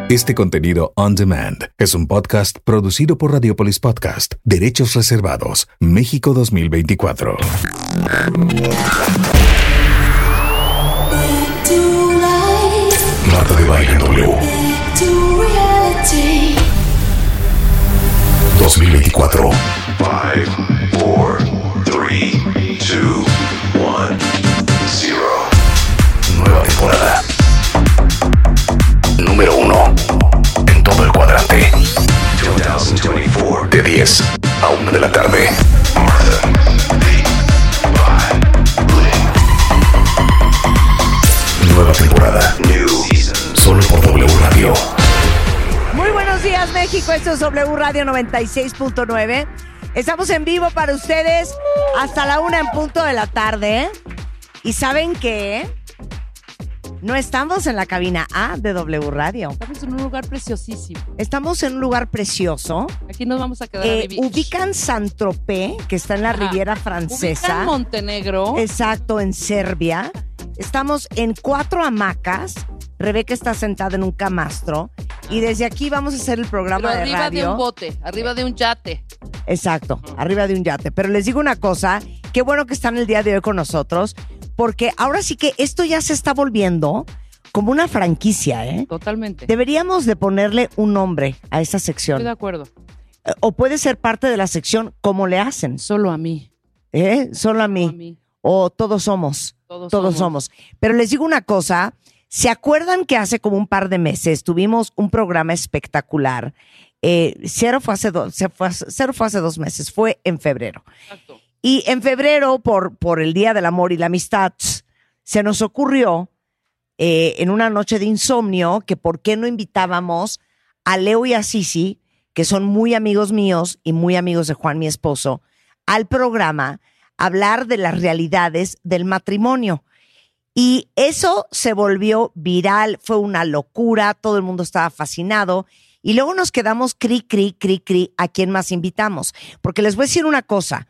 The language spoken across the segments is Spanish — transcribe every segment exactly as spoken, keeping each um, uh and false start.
Este contenido on demand es un podcast producido por Radiopolis Podcast. Derechos reservados. México dos mil veinticuatro. Marta de Baile W. dos mil veinticuatro. cinco, cuatro, tres, dos, uno, cero. Nueva temporada. Número uno en todo el cuadrante. dos mil veinticuatro. De diez a una de la tarde. Nueva temporada. Solo por W Radio. Muy buenos días, México. Esto es W Radio noventa y seis punto nueve. Estamos en vivo para ustedes hasta la una en punto de la tarde. ¿Y saben qué? No estamos en la cabina A de W Radio. Estamos en un lugar preciosísimo. Estamos en un lugar precioso. Aquí nos vamos a quedar eh, a vivir. Ubican Saint-Tropez, que está en la Ajá. Riviera Francesa. Ubican Montenegro. Exacto, en Serbia. Estamos en cuatro hamacas. Rebeca está sentada en un camastro. Y desde aquí vamos a hacer el programa Pero de arriba radio. de un bote, arriba de un yate. Exacto, arriba de un yate. Pero les digo una cosa, qué bueno que están el día de hoy con nosotros, porque ahora sí que esto ya se está volviendo como una franquicia, ¿eh? Totalmente. Deberíamos de ponerle un nombre a esta sección. Estoy de acuerdo. Eh, O puede ser parte de la sección como le hacen, Solo a mí. ¿eh? Solo a mí. Solo a mí. O todos somos. Todos, Todos somos. somos. Pero les digo una cosa, ¿se acuerdan que hace como un par de meses tuvimos un programa espectacular? Eh, cero, fue hace do- se fue hace- cero fue hace dos meses, fue en febrero. Exacto. Y en febrero, por, por el Día del Amor y la Amistad, se nos ocurrió eh, en una noche de insomnio que por qué no invitábamos a Leo y a Sisi, que son muy amigos míos y muy amigos de Juan, mi esposo, al programa a hablar de las realidades del matrimonio. Y eso se volvió viral, fue una locura, todo el mundo estaba fascinado. Y luego nos quedamos cri, cri, cri, cri, ¿a quién más invitamos? Porque les voy a decir una cosa,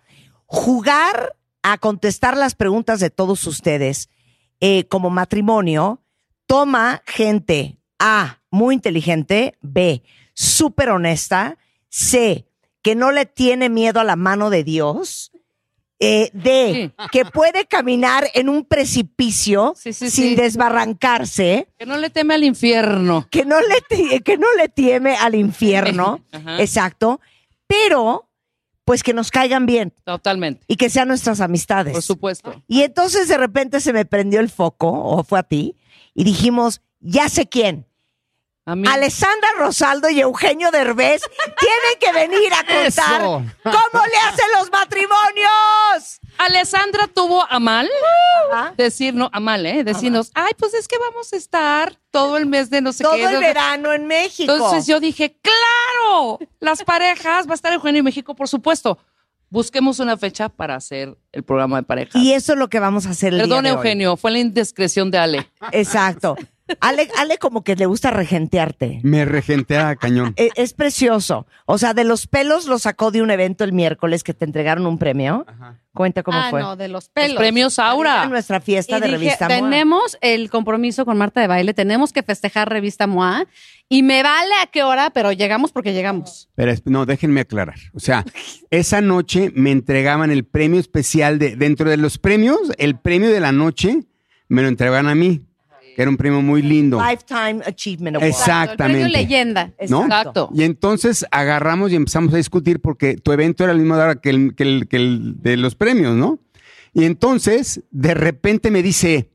jugar a contestar las preguntas de todos ustedes eh, como matrimonio toma gente A, muy inteligente, B, súper honesta, C, que no le tiene miedo a la mano de Dios, eh, D, Sí. que puede caminar en un precipicio Sí, sí, sin sí. desbarrancarse, Que no le teme al infierno. que no le, ti- que no le tieme al infierno, Ajá. exacto, pero pues que nos caigan bien Totalmente. y que sean nuestras amistades. Por supuesto. Y entonces de repente se me prendió el foco, o fue a ti, y dijimos, ya sé quién. A mí. Alessandra Rosaldo y Eugenio Derbez tienen que venir a contar Eso. cómo le hacen los matrimonios. Alessandra tuvo a mal Ajá. decirnos, a mal, ¿eh? Decirnos, ay, pues es que vamos a estar todo el mes de no sé Todo qué. el de- verano en México. Entonces yo dije, ¡claro! Las parejas, va a estar Eugenio en México, por supuesto. Busquemos una fecha para hacer el programa de parejas. Y eso es lo que vamos a hacer el Perdón, día de hoy. Eugenio, fue la indiscreción de Ale. Exacto. Ale, Ale como que le gusta regentearte. Me regentea cañón. Es, es precioso. O sea, de los pelos lo sacó de un evento el miércoles que te entregaron un premio. Ajá. Cuenta cómo ah, fue. no, de los Los pelos. premios En Aura. nuestra fiesta Y de dije, revista M O A. tenemos el compromiso con Marta de Baile, tenemos que festejar revista M O A y me vale a qué hora, pero llegamos porque llegamos. Pero es- no, déjenme aclarar. O sea, esa noche me entregaban el premio especial de, dentro de los premios, el premio de la noche me lo entregaban a mí, que era un premio muy lindo. Lifetime Achievement Award. Exactamente. El premio leyenda. ¿no? Exacto. Y entonces agarramos y empezamos a discutir porque tu evento era el mismo hora que el, que el, que el de los premios, ¿no? Y entonces, de repente me dice,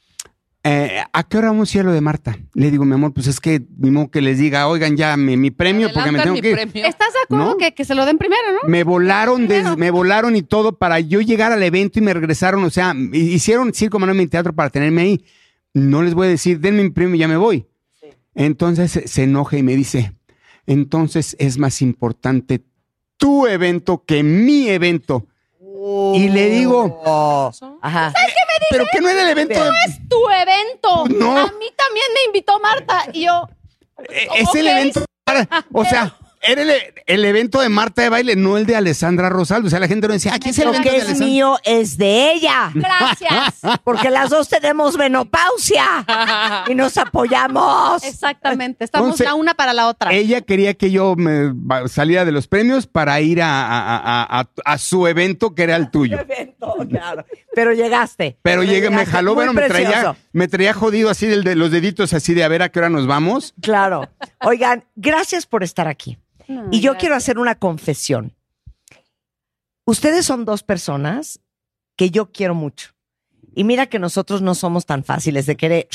eh, ¿a qué hora vamos a ir a lo de Marta? Le digo, mi amor, pues es que ni modo que les diga, oigan ya mi, mi premio, porque me Adelantan tengo mi que ir. premio. ¿Estás de acuerdo ¿No? que, que se lo den primero, no? Me volaron, des- me volaron y todo para yo llegar al evento y me regresaron, o sea, hicieron Circo Manuel en teatro para tenerme ahí. No les voy a decir, denme mi premio y ya me voy. Entonces se- se enoja y me dice, entonces es más importante tu evento que mi evento. Y le digo, Oh. Ajá. pero que no era el evento de... Tu evento. No. A mí también me invitó Marta y yo. Eh, Es Ok. el evento para- o sea, era el, el evento de Marta de Baile, no el de Alessandra Rosaldo. O sea, la gente no decía, aquí es el Lo evento que de es Alessandra. mío es de ella. Gracias. Porque las dos tenemos menopausia y nos apoyamos. Exactamente. Estamos Entonces, la una para la otra. Ella quería que yo me va- saliera de los premios para ir a, a- a- a- a su evento, que era el tuyo. Evento, claro. Pero llegaste. Pero llegué, me llegaste. jaló, Muy bueno, me traía, precioso. me traía jodido así del de los deditos, así de a ver a qué hora nos vamos. Claro. Oigan, gracias por estar aquí. No, Y yo gracias. quiero hacer una confesión. Ustedes son dos personas que yo quiero mucho. Y mira que nosotros no somos tan fáciles de querer.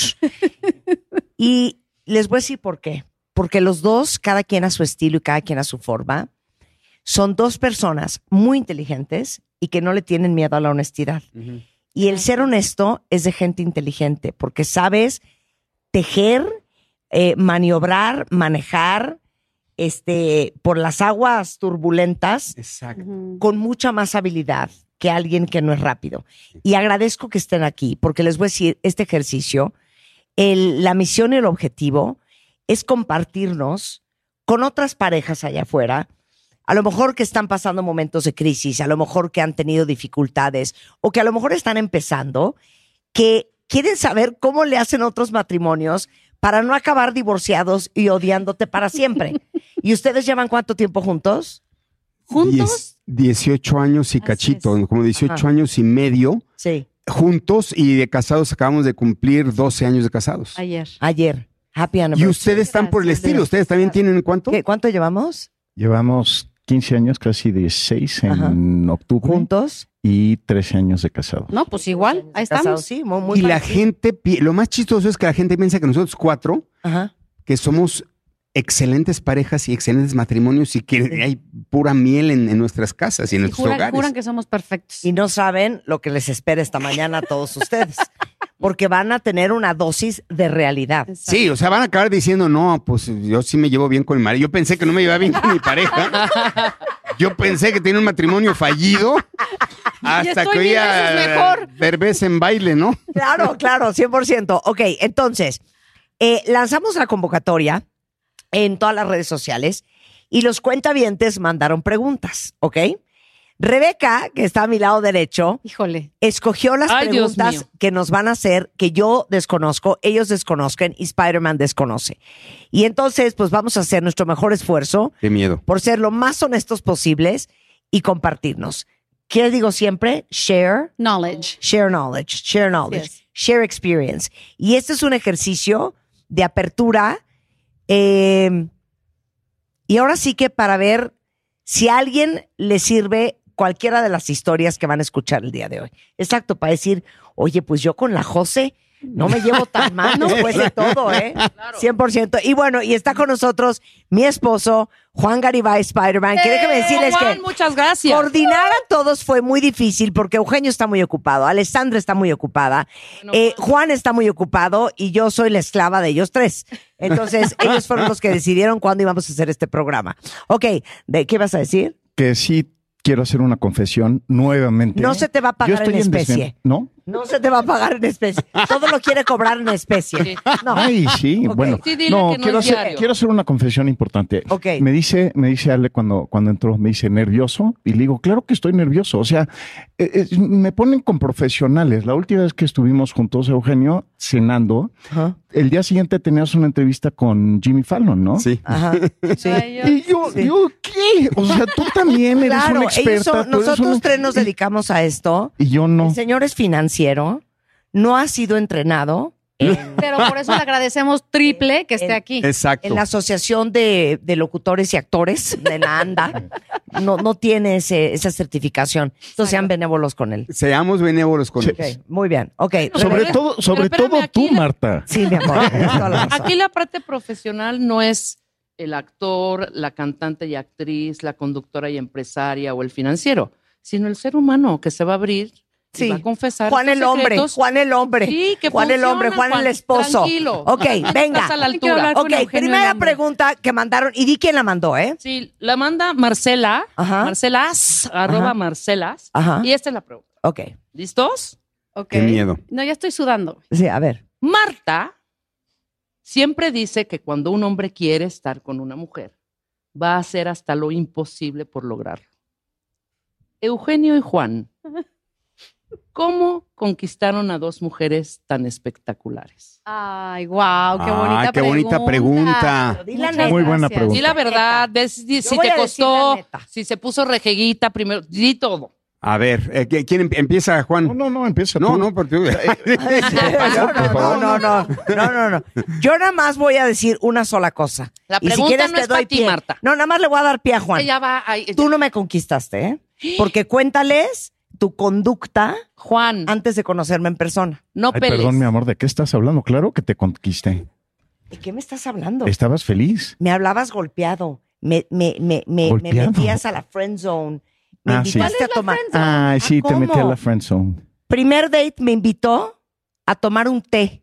Y les voy a decir por qué. Porque los dos, cada quien a su estilo y cada quien a su forma, son dos personas muy inteligentes y que no le tienen miedo a la honestidad. Y el ser honesto es de gente inteligente, porque sabes tejer, eh, maniobrar, manejar, este, por las aguas turbulentas Exacto. Ujú. con mucha más habilidad que alguien que no es rápido. Y agradezco que estén aquí, porque les voy a decir, este ejercicio, el- la misión y el objetivo es compartirnos con otras parejas allá afuera, a lo mejor que están pasando momentos de crisis, a lo mejor que han tenido dificultades o que a lo mejor están empezando, que quieren saber cómo le hacen otros matrimonios para no acabar divorciados y odiándote para siempre. ¿Y ustedes llevan cuánto tiempo juntos? ¿Juntos? Diez- dieciocho años y Así cachito, es. como dieciocho Ajá. años y medio Sí, juntos, y de casados acabamos de cumplir doce años de casados. Ayer. ayer. Happy Y anniversary. ustedes están por el Gracias. estilo. ¿Ustedes también tienen cuánto? ¿Qué, ¿Cuánto llevamos Llevamos quince años, casi dieciséis en Ajá. octubre juntos? y trece años de casados. No, pues igual. Ahí Casados, estamos. sí, muy, muy Y la parecido. gente, pi- lo más chistoso es que la gente piensa que nosotros cuatro, Ajá. que somos excelentes parejas y excelentes matrimonios y que hay pura miel en, en nuestras casas y en Y nuestros juran, hogares. juran que somos perfectos. Y no saben lo que les espera esta mañana a todos ustedes, porque van a tener una dosis de realidad. Exacto. Sí, o sea, van a acabar diciendo, no, pues yo sí me llevo bien con mi marido. Yo pensé que no me llevaba bien con mi pareja. Yo pensé que tenía un matrimonio fallido hasta estoy que mil oía veces mejor. Derbez en baile, ¿no? Claro, claro, cien por ciento. Ok, entonces, eh, lanzamos la convocatoria en todas las redes sociales y los cuentavientes mandaron preguntas, ¿ok? Rebeca, que está a mi lado derecho, Híjole. escogió las Ay, Dios preguntas mío. que nos van a hacer, que yo desconozco, ellos desconozcan y Spider-Man desconoce. Y entonces, pues vamos a hacer nuestro mejor esfuerzo Qué miedo. por ser lo más honestos posibles y compartirnos. ¿Qué digo siempre? Share, Knowledge. share knowledge, share knowledge, Yes. share experience. Y este es un ejercicio de apertura. eh, y ahora sí que para ver si a alguien le sirve cualquiera de las historias que van a escuchar el día de hoy. Exacto, para decir, oye, pues yo con la José no me llevo tan mal después de todo, ¿eh? cien por ciento. Y bueno, y está con nosotros mi esposo, Juan Garibay Spider-Man, que déjeme decirles Juan, que muchas gracias. coordinar a todos fue muy difícil porque Eugenio está muy ocupado, Alessandra está muy ocupada, Bueno, eh, Juan está muy ocupado y yo soy la esclava de ellos tres. Entonces, ellos fueron los que decidieron cuándo íbamos a hacer este programa. Ok, ¿de qué vas a decir? Que sí quiero hacer una confesión nuevamente. No se te va a pagar Yo estoy en especie. desven- ¿No? No se te va a pagar en especie. Todo lo quiere cobrar en especie. Sí. No. Ay, sí, Ok. bueno. Sí, dile no, que no quiero, es hacer, diario. quiero hacer una confesión importante. Ok. Me dice, me dice Ale cuando, cuando entró, me dice nervioso, y le digo, claro que estoy nervioso. O sea, eh, eh, me ponen con profesionales. La última vez que estuvimos juntos, Eugenio, cenando, Ajá. el día siguiente tenías una entrevista con Jimmy Fallon, ¿no? Sí. Ajá. Sí. Ay, yo- Y yo, Sí. yo, ¿qué? O sea, tú también eres Claro, una experta. ellos son- tú eres nosotros una- tres nos dedicamos a esto. Y yo no. El señor es financiero, no ha sido entrenado en, Pero por eso le agradecemos triple que esté En- aquí. Exacto. en la Asociación de, de Locutores y Actores de la ANDA. No, no tiene ese, esa certificación. Entonces sean benévolos con él. Seamos benévolos con Sí. ellos. Ok, muy bien. Ok. Sobre Rebeca. todo, sobre espérame, todo aquí tú, la- Marta. Sí, mi amor. tienes toda la razón. Aquí la parte profesional no es el actor, la cantante y actriz, la conductora y empresaria o el financiero, sino el ser humano que se va a abrir Sí. y va a confesar. Juan sus el hombre, secretos. Juan el hombre. Sí, que Juan el funciona, hombre, Juan, Juan. el esposo. Tranquilo. Ok, venga. Estás a la Yo quiero hablar altura. con Ok, Eugenio primera el hombre. pregunta que mandaron. Y di quién la mandó, ¿eh? Sí, la manda Marcela, Ajá. Marcelas, arroba Ajá. Marcelas. Ajá. Y esta es la pregunta. Ok. ¿Listos? Ok. Qué miedo. No, ya estoy sudando. Sí, a ver. Marta siempre dice que cuando un hombre quiere estar con una mujer, va a hacer hasta lo imposible por lograrlo. Eugenio y Juan, ¿cómo conquistaron a dos mujeres tan espectaculares? Ay, wow, qué Ah, bonita qué bonita pregunta. Pero di la Muchas neta. Muy buena gracias. pregunta. Di la verdad, ves si, Yo si voy te a decir la costó, neta. si se puso rejeguita primero, di todo. A ver, eh, ¿quién em- empieza, Juan? No, no, no, empieza No, tú. no, porque... No, no, no, no, no, no, no. Yo nada más voy a decir una sola cosa. La Y si pregunta quieres no te es doy para ti, pie. Marta. No, nada más le voy a dar pie a Juan. Ella va ahí. Tú no me conquistaste, ¿eh? Porque cuéntales tu conducta Juan, antes de conocerme en persona. no Ay, peles. perdón, mi amor, ¿de qué estás hablando? Claro que te conquisté. ¿De qué me estás hablando? Estabas feliz. Me hablabas golpeado. Me, me, me, me, me ¿Golpeado? metías a la friend zone. Me Ah, sí. invitaste ¿Cuál es a la tomar. friend zone? Ay, sí, te ¿cómo? metí a la friend zone. Primer date me invitó a tomar un té.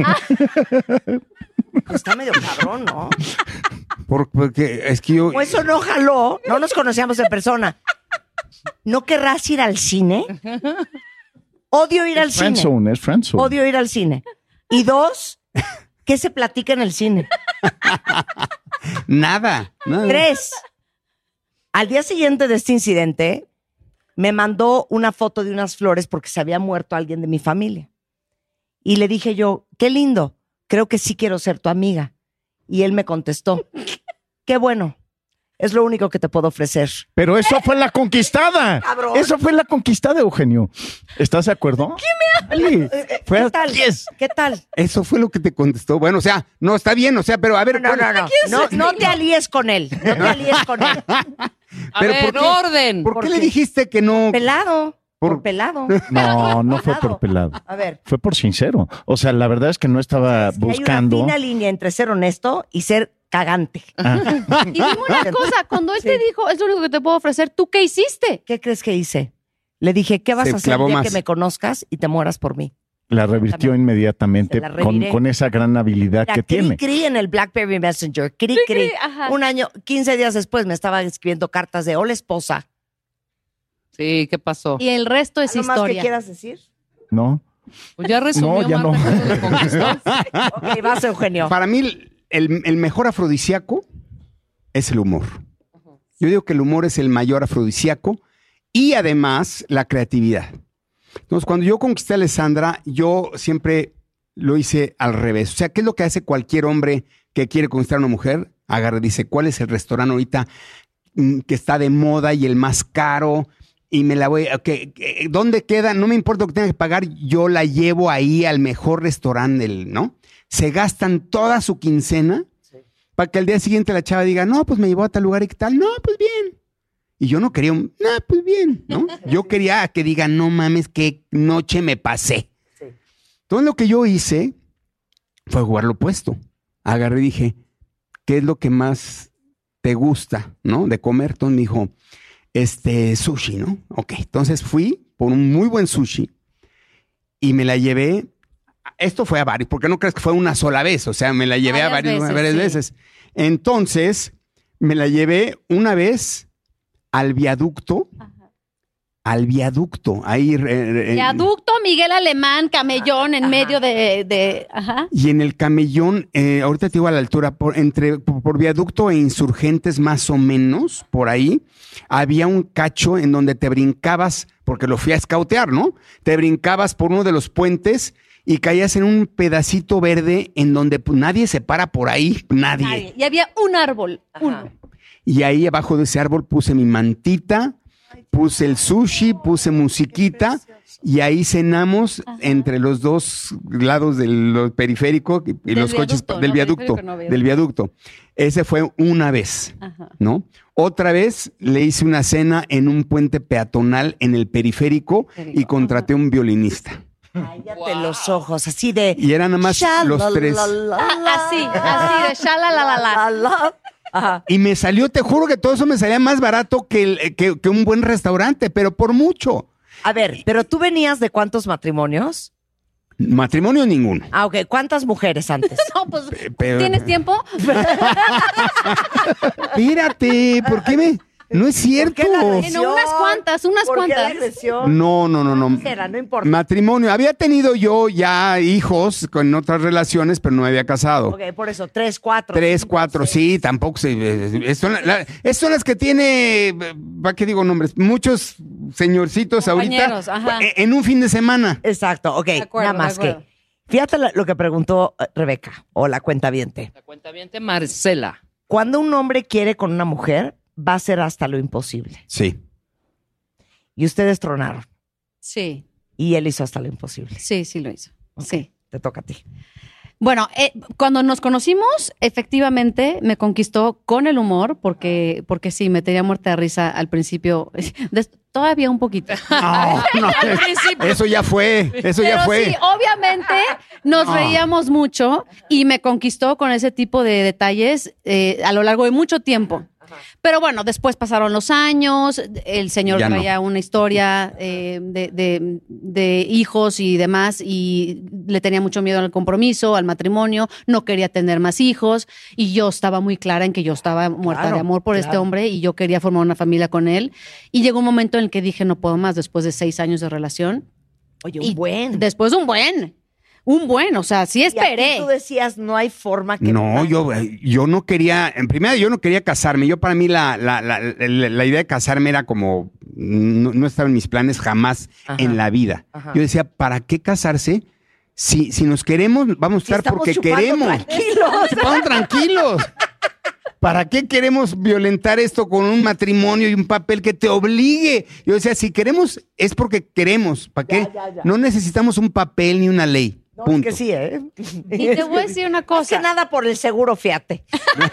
Está medio cabrón, ¿no? Por- porque es que yo... Como eso no jaló, no nos conocíamos en persona. ¿No querrás ir al cine? Odio ir al Friend cine. zone, es friend zone. Odio ir al cine. Y dos, ¿qué se platica en el cine? Nada. nada. Tres, al día siguiente de este incidente, me mandó una foto de unas flores porque se había muerto alguien de mi familia. Y le dije yo, qué lindo, creo que sí quiero ser tu amiga. Y él me contestó, qué bueno, es lo único que te puedo ofrecer. Pero eso fue la conquistada. Cabrón. Eso fue la conquistada, Eugenio. ¿Estás de acuerdo? ¿Qué me Fue ¿Qué a tal? diez. ¿Qué tal? Eso fue lo que te contestó. Bueno, o sea, no, está bien, o sea, pero a ver... No, no, ¿cuál- no, no, no, no te alíes con él, no te alíes con él. A Pero ver, ¿por qué? orden. ¿Por, ¿Por qué qué? le dijiste que no? Pelado, por, Por- pelado. No, no fue por pelado. A ver, Fue por sincero. O sea, la verdad es que no estaba es que buscando. hay una fina línea entre ser honesto y ser cagante. Ah, Y dime una cosa, cuando él Sí. te dijo, es lo único que te puedo ofrecer, ¿tú qué hiciste? ¿Qué crees que hice? Le dije, ¿qué vas Se a hacer el clavó día más. que me conozcas y te mueras por mí? la revirtió inmediatamente Se la con, reviré. con esa gran habilidad Mira, que tiene. Cri, cri en el BlackBerry Messenger. Cri, Cri, cri. cri, ajá. Un año, quince días después me estaba escribiendo cartas de hola esposa. Sí, ¿qué pasó? Y el resto es ¿Algo más que historia. quieras decir? ¿No? Pues ya resumió, No, ya Marta, no. que se le conquistó. Ok, vas, Eugenio. Para mí, el, el mejor afrodisíaco es el humor. Yo digo que el humor es el mayor afrodisíaco y además la creatividad. Entonces, cuando yo conquisté a Alessandra, yo siempre lo hice al revés. O sea, ¿qué es lo que hace cualquier hombre que quiere conquistar a una mujer? Agarra y dice, ¿cuál es el restaurante ahorita mm, que está de moda y el más caro? Y me la voy, okay, ¿dónde queda? No me importa lo que tenga que pagar, yo la llevo ahí al mejor restaurante, del, ¿no? Se gastan toda su quincena para que al día siguiente la chava diga, no, pues me llevó a tal lugar y qué tal, no, pues bien. Y yo no quería un, no, pues bien, ¿no? Yo quería que diga, no mames, qué noche me pasé. Sí. Entonces lo que yo hice fue jugar lo opuesto. Agarré y dije, ¿qué es lo que más te gusta, ¿no? De comer. Entonces me dijo, este, sushi, ¿no? Ok, entonces fui por un muy buen sushi y me la llevé. Esto fue a varios, porque no crees que fue una sola vez, o sea, me la llevé a Varias varios, veces, varias sí. veces. Entonces, me la llevé una vez al viaducto, al viaducto, ahí. eh, eh, Viaducto, Miguel Alemán, Camellón, en medio de, de- ajá. Y en el camellón, eh, ahorita te digo a la altura, por, entre, por, por viaducto e insurgentes más o menos, por ahí, había un cacho en donde te brincabas, porque lo fui a escautear, ¿no? Te brincabas por uno de los puentes y caías en un pedacito verde en donde pues, nadie se para por ahí, nadie. Nadie. Y había un árbol, Ajá. uno. Y ahí abajo de ese árbol puse mi mantita, puse el sushi, puse musiquita y ahí cenamos Ajá. entre los dos lados del lo- periférico y Del los coches viaducto, del no, viaducto, periférico, no, viaducto. del viaducto. Ese fue una vez, Ajá. ¿no? Otra vez le hice una cena en un puente peatonal en el periférico y contraté un violinista. Cállate los ojos, así de. Y eran nada más Sha, los la, tres. la, la, Ah, la. así, así de shala la la la. La, la. Ajá. Y me salió, te juro que todo eso me salía más barato que, el- que, que un buen restaurante, pero por mucho. A ver, pero tú venías de cuántos matrimonios? Matrimonio ninguno. Ah, ok. ¿Cuántas mujeres antes? No, pues, pero- ¿tienes tiempo? Espérate, ¿por qué me...? No es cierto. ¿Por qué la En agresión? unas cuantas, unas ¿Por qué la cuantas. agresión? No, no, no, no. Será, no importa. Matrimonio. Había tenido yo ya hijos con otras relaciones, pero no me había casado. Ok, por eso, tres, cuatro. Tres, cinco, cuatro, seis. sí, tampoco se. eh, Son, la- es- son las que tiene, eh, ¿para qué digo nombres? Muchos señorcitos ahorita Compañeros, ajá. eh, en un fin de semana. Exacto, ok. acuerdo, nada más de acuerdo. que. Fíjate la- lo que preguntó eh, Rebeca, o la cuentaviente. La cuentaviente Marcela. Cuando un hombre quiere con una mujer, va a hacer hasta lo imposible. Sí. Y ustedes tronaron. Sí, Y él hizo hasta lo imposible. sí, sí lo hizo. Sí. Te toca a ti. Bueno, eh, cuando nos conocimos, efectivamente me conquistó con el humor, porque, porque sí, me tenía muerta de risa al principio. Des- todavía un poquito. No, no, Al principio. eso ya fue, eso ya Pero fue. sí, obviamente nos No. reíamos mucho y me conquistó con ese tipo de detalles eh, a lo largo de mucho tiempo. Pero bueno, después pasaron los años, el señor Ya no. traía una historia eh, de, de- de hijos y demás y le tenía mucho miedo al compromiso, al matrimonio, no quería tener más hijos y yo estaba muy clara en que yo estaba muerta Claro, de amor por este claro. hombre y yo quería formar una familia con él y llegó un momento en el que dije no puedo más después de seis años de relación. Oye, Y un buen. Después de un buen, un buen, o sea, sí Y aquí esperé. tú decías, no hay forma que... No, yo, eh, yo no quería, en primera yo no quería casarme. Yo para mí la, la, la, la- la idea de casarme era como, no, no estaba en mis planes jamás Ajá. en la vida. Ajá. Yo decía, ¿para qué casarse? Si, si nos queremos, vamos a Si estar estamos porque chupando queremos. tranquilos. Estamos tranquilos. ¿Para qué queremos violentar esto con un matrimonio y un papel que te obligue? Yo decía, si queremos, es porque queremos. ¿Para qué? Ya, ya, ya. No necesitamos un papel ni una ley. No, Punto. es que sí, ¿eh? Y te voy a decir una Más cosa. que nada por el seguro fiate.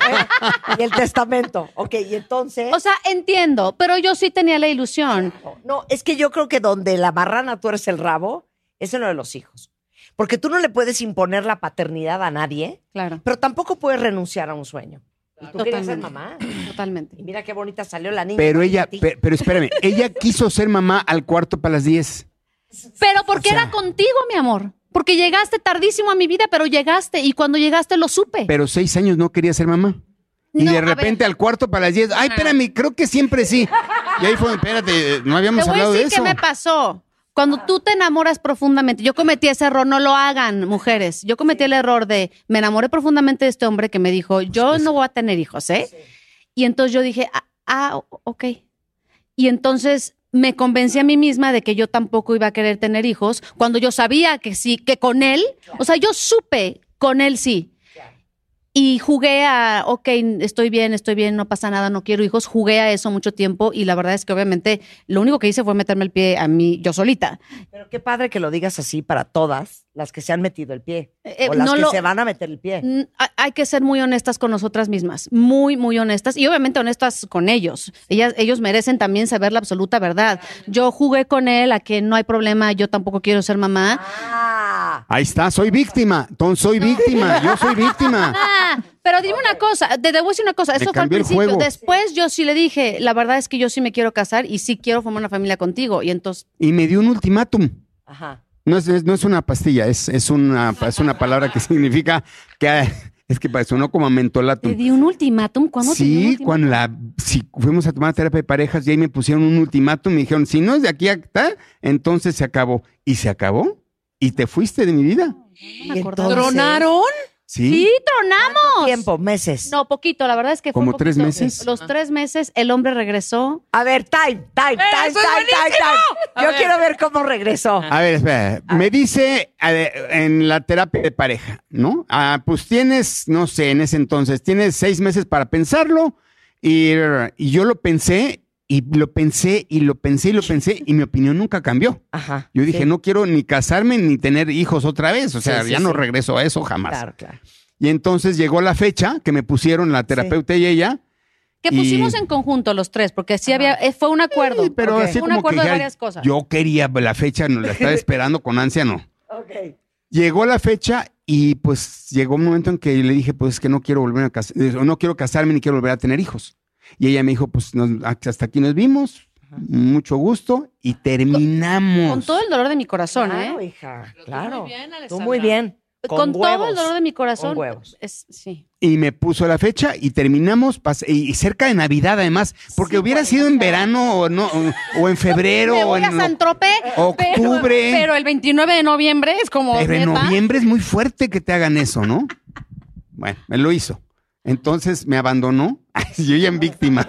y el testamento. Ok, y entonces... O sea, entiendo, pero yo sí tenía la ilusión. No, es que yo creo que donde la marrana tú eres el rabo, es en lo de los hijos. Porque tú no le puedes imponer la paternidad a nadie, Claro, pero tampoco puedes renunciar a un sueño. Y tú querías ser Totalmente. mamá. totalmente. Y mira qué bonita salió la niña. Pero ¿no? ella, Y a ti. pe- pero espérame, ella quiso ser mamá al cuarto para las diez. Pero porque O sea- era contigo, mi amor. Porque llegaste tardísimo a mi vida, pero llegaste y cuando llegaste lo supe. Pero seis años no quería ser mamá. Y No, de a repente ver. al cuarto para las diez, ay, espérame, creo que siempre sí. Y ahí fue, espérate, no habíamos Te voy a hablado de decir eso. qué me pasó. Cuando tú te enamoras profundamente, yo cometí ese error, no lo hagan, mujeres. Yo cometí el error de, me enamoré profundamente de este hombre que me dijo, yo no voy a tener hijos, ¿eh? Y entonces yo dije, ah, ah, ok. Y entonces me convencí a mí misma de que yo tampoco iba a querer tener hijos, cuando yo sabía que sí, que con él, o sea, yo supe, con él sí. Y jugué a, ok, estoy bien, estoy bien, no pasa nada, no quiero hijos. Jugué a eso mucho tiempo y la verdad es que obviamente lo único que hice fue meterme el pie a mí, yo solita. Pero qué padre que lo digas así para todas las que se han metido el pie. Eh, o las no que lo- se van a meter el pie. Mm, hay- Hay que ser muy honestas con nosotras mismas, muy, muy honestas y obviamente honestas con ellos. Ellas, ellos merecen también saber la absoluta verdad. Yo jugué con él a que no hay problema, yo tampoco quiero ser mamá. Ah, Ahí está, soy víctima. Entonces soy víctima, yo soy víctima. Ah, pero dime una cosa, te debo decir una cosa, Me eso fue al cambió el principio. juego. Después yo sí le dije, la verdad es que yo sí me quiero casar y sí quiero formar una familia contigo. Y entonces, Y me dio un ultimátum. ajá. No es, es- no es una pastilla, es, es, una, es una palabra que significa que es que sonó como a te mentolatum. di un ultimátum. ¿Cuándo te di un Sí, ultimátum? cuando la, si fuimos a tomar terapia de parejas y ahí me pusieron un ultimátum, me dijeron, si no es de aquí a acá, entonces se acabó. Y se acabó. Y te fuiste de mi vida. No Y me acordaba. entonces- ¿Tronaron? Sí. Sí, tronamos. Tiempo, meses. No, poquito, la verdad es que fue ¿Como poquito. tres meses? Los tres meses, el hombre regresó. A ver, time, time, time, ¡Eso es time, time, buenísimo! time. A Yo ver. quiero ver cómo regresó. A ver, espera. Me dice eh, en la terapia de pareja, ¿no? Ah, pues tienes, no sé, en ese entonces, tienes seis meses para pensarlo y, y yo lo pensé y lo pensé y lo pensé y lo pensé y mi opinión nunca cambió. Ajá. Yo dije, sí. no quiero ni casarme ni tener hijos otra vez. O sea, Sí, sí, ya no sí. regreso a eso jamás. Claro, claro. Y entonces llegó la fecha que me pusieron la terapeuta y ella. Que Y- pusimos en conjunto los tres, porque sí había, eh, fue un acuerdo. Sí, pero Ok. así un como acuerdo que de ya varias cosas. yo quería la fecha, no la estaba esperando con ansia, no. Ok. Llegó la fecha y pues llegó un momento en que le dije, pues es que no quiero volver a casar, no quiero casarme ni quiero volver a tener hijos. Y ella me dijo, pues nos- hasta aquí nos vimos, mucho gusto y terminamos. Con todo el dolor de mi corazón, Claro, ¿eh? hija, Pero tú claro. muy bien, Tú Alessandra. muy bien. con todo huevos. el dolor de mi corazón. Con huevos. Es, sí. Y me puso la fecha y terminamos, pas- y y cerca de Navidad además, porque Sí, hubiera güey, sido o en sea. verano o, no, o, o en febrero Me o voy en a San Tropez, octubre. Pero, pero el veintinueve de noviembre es como. Pero en ¿neta? noviembre es muy fuerte que te hagan eso, ¿no? Bueno, me lo hizo. Entonces me abandonó. Yo ya en víctima.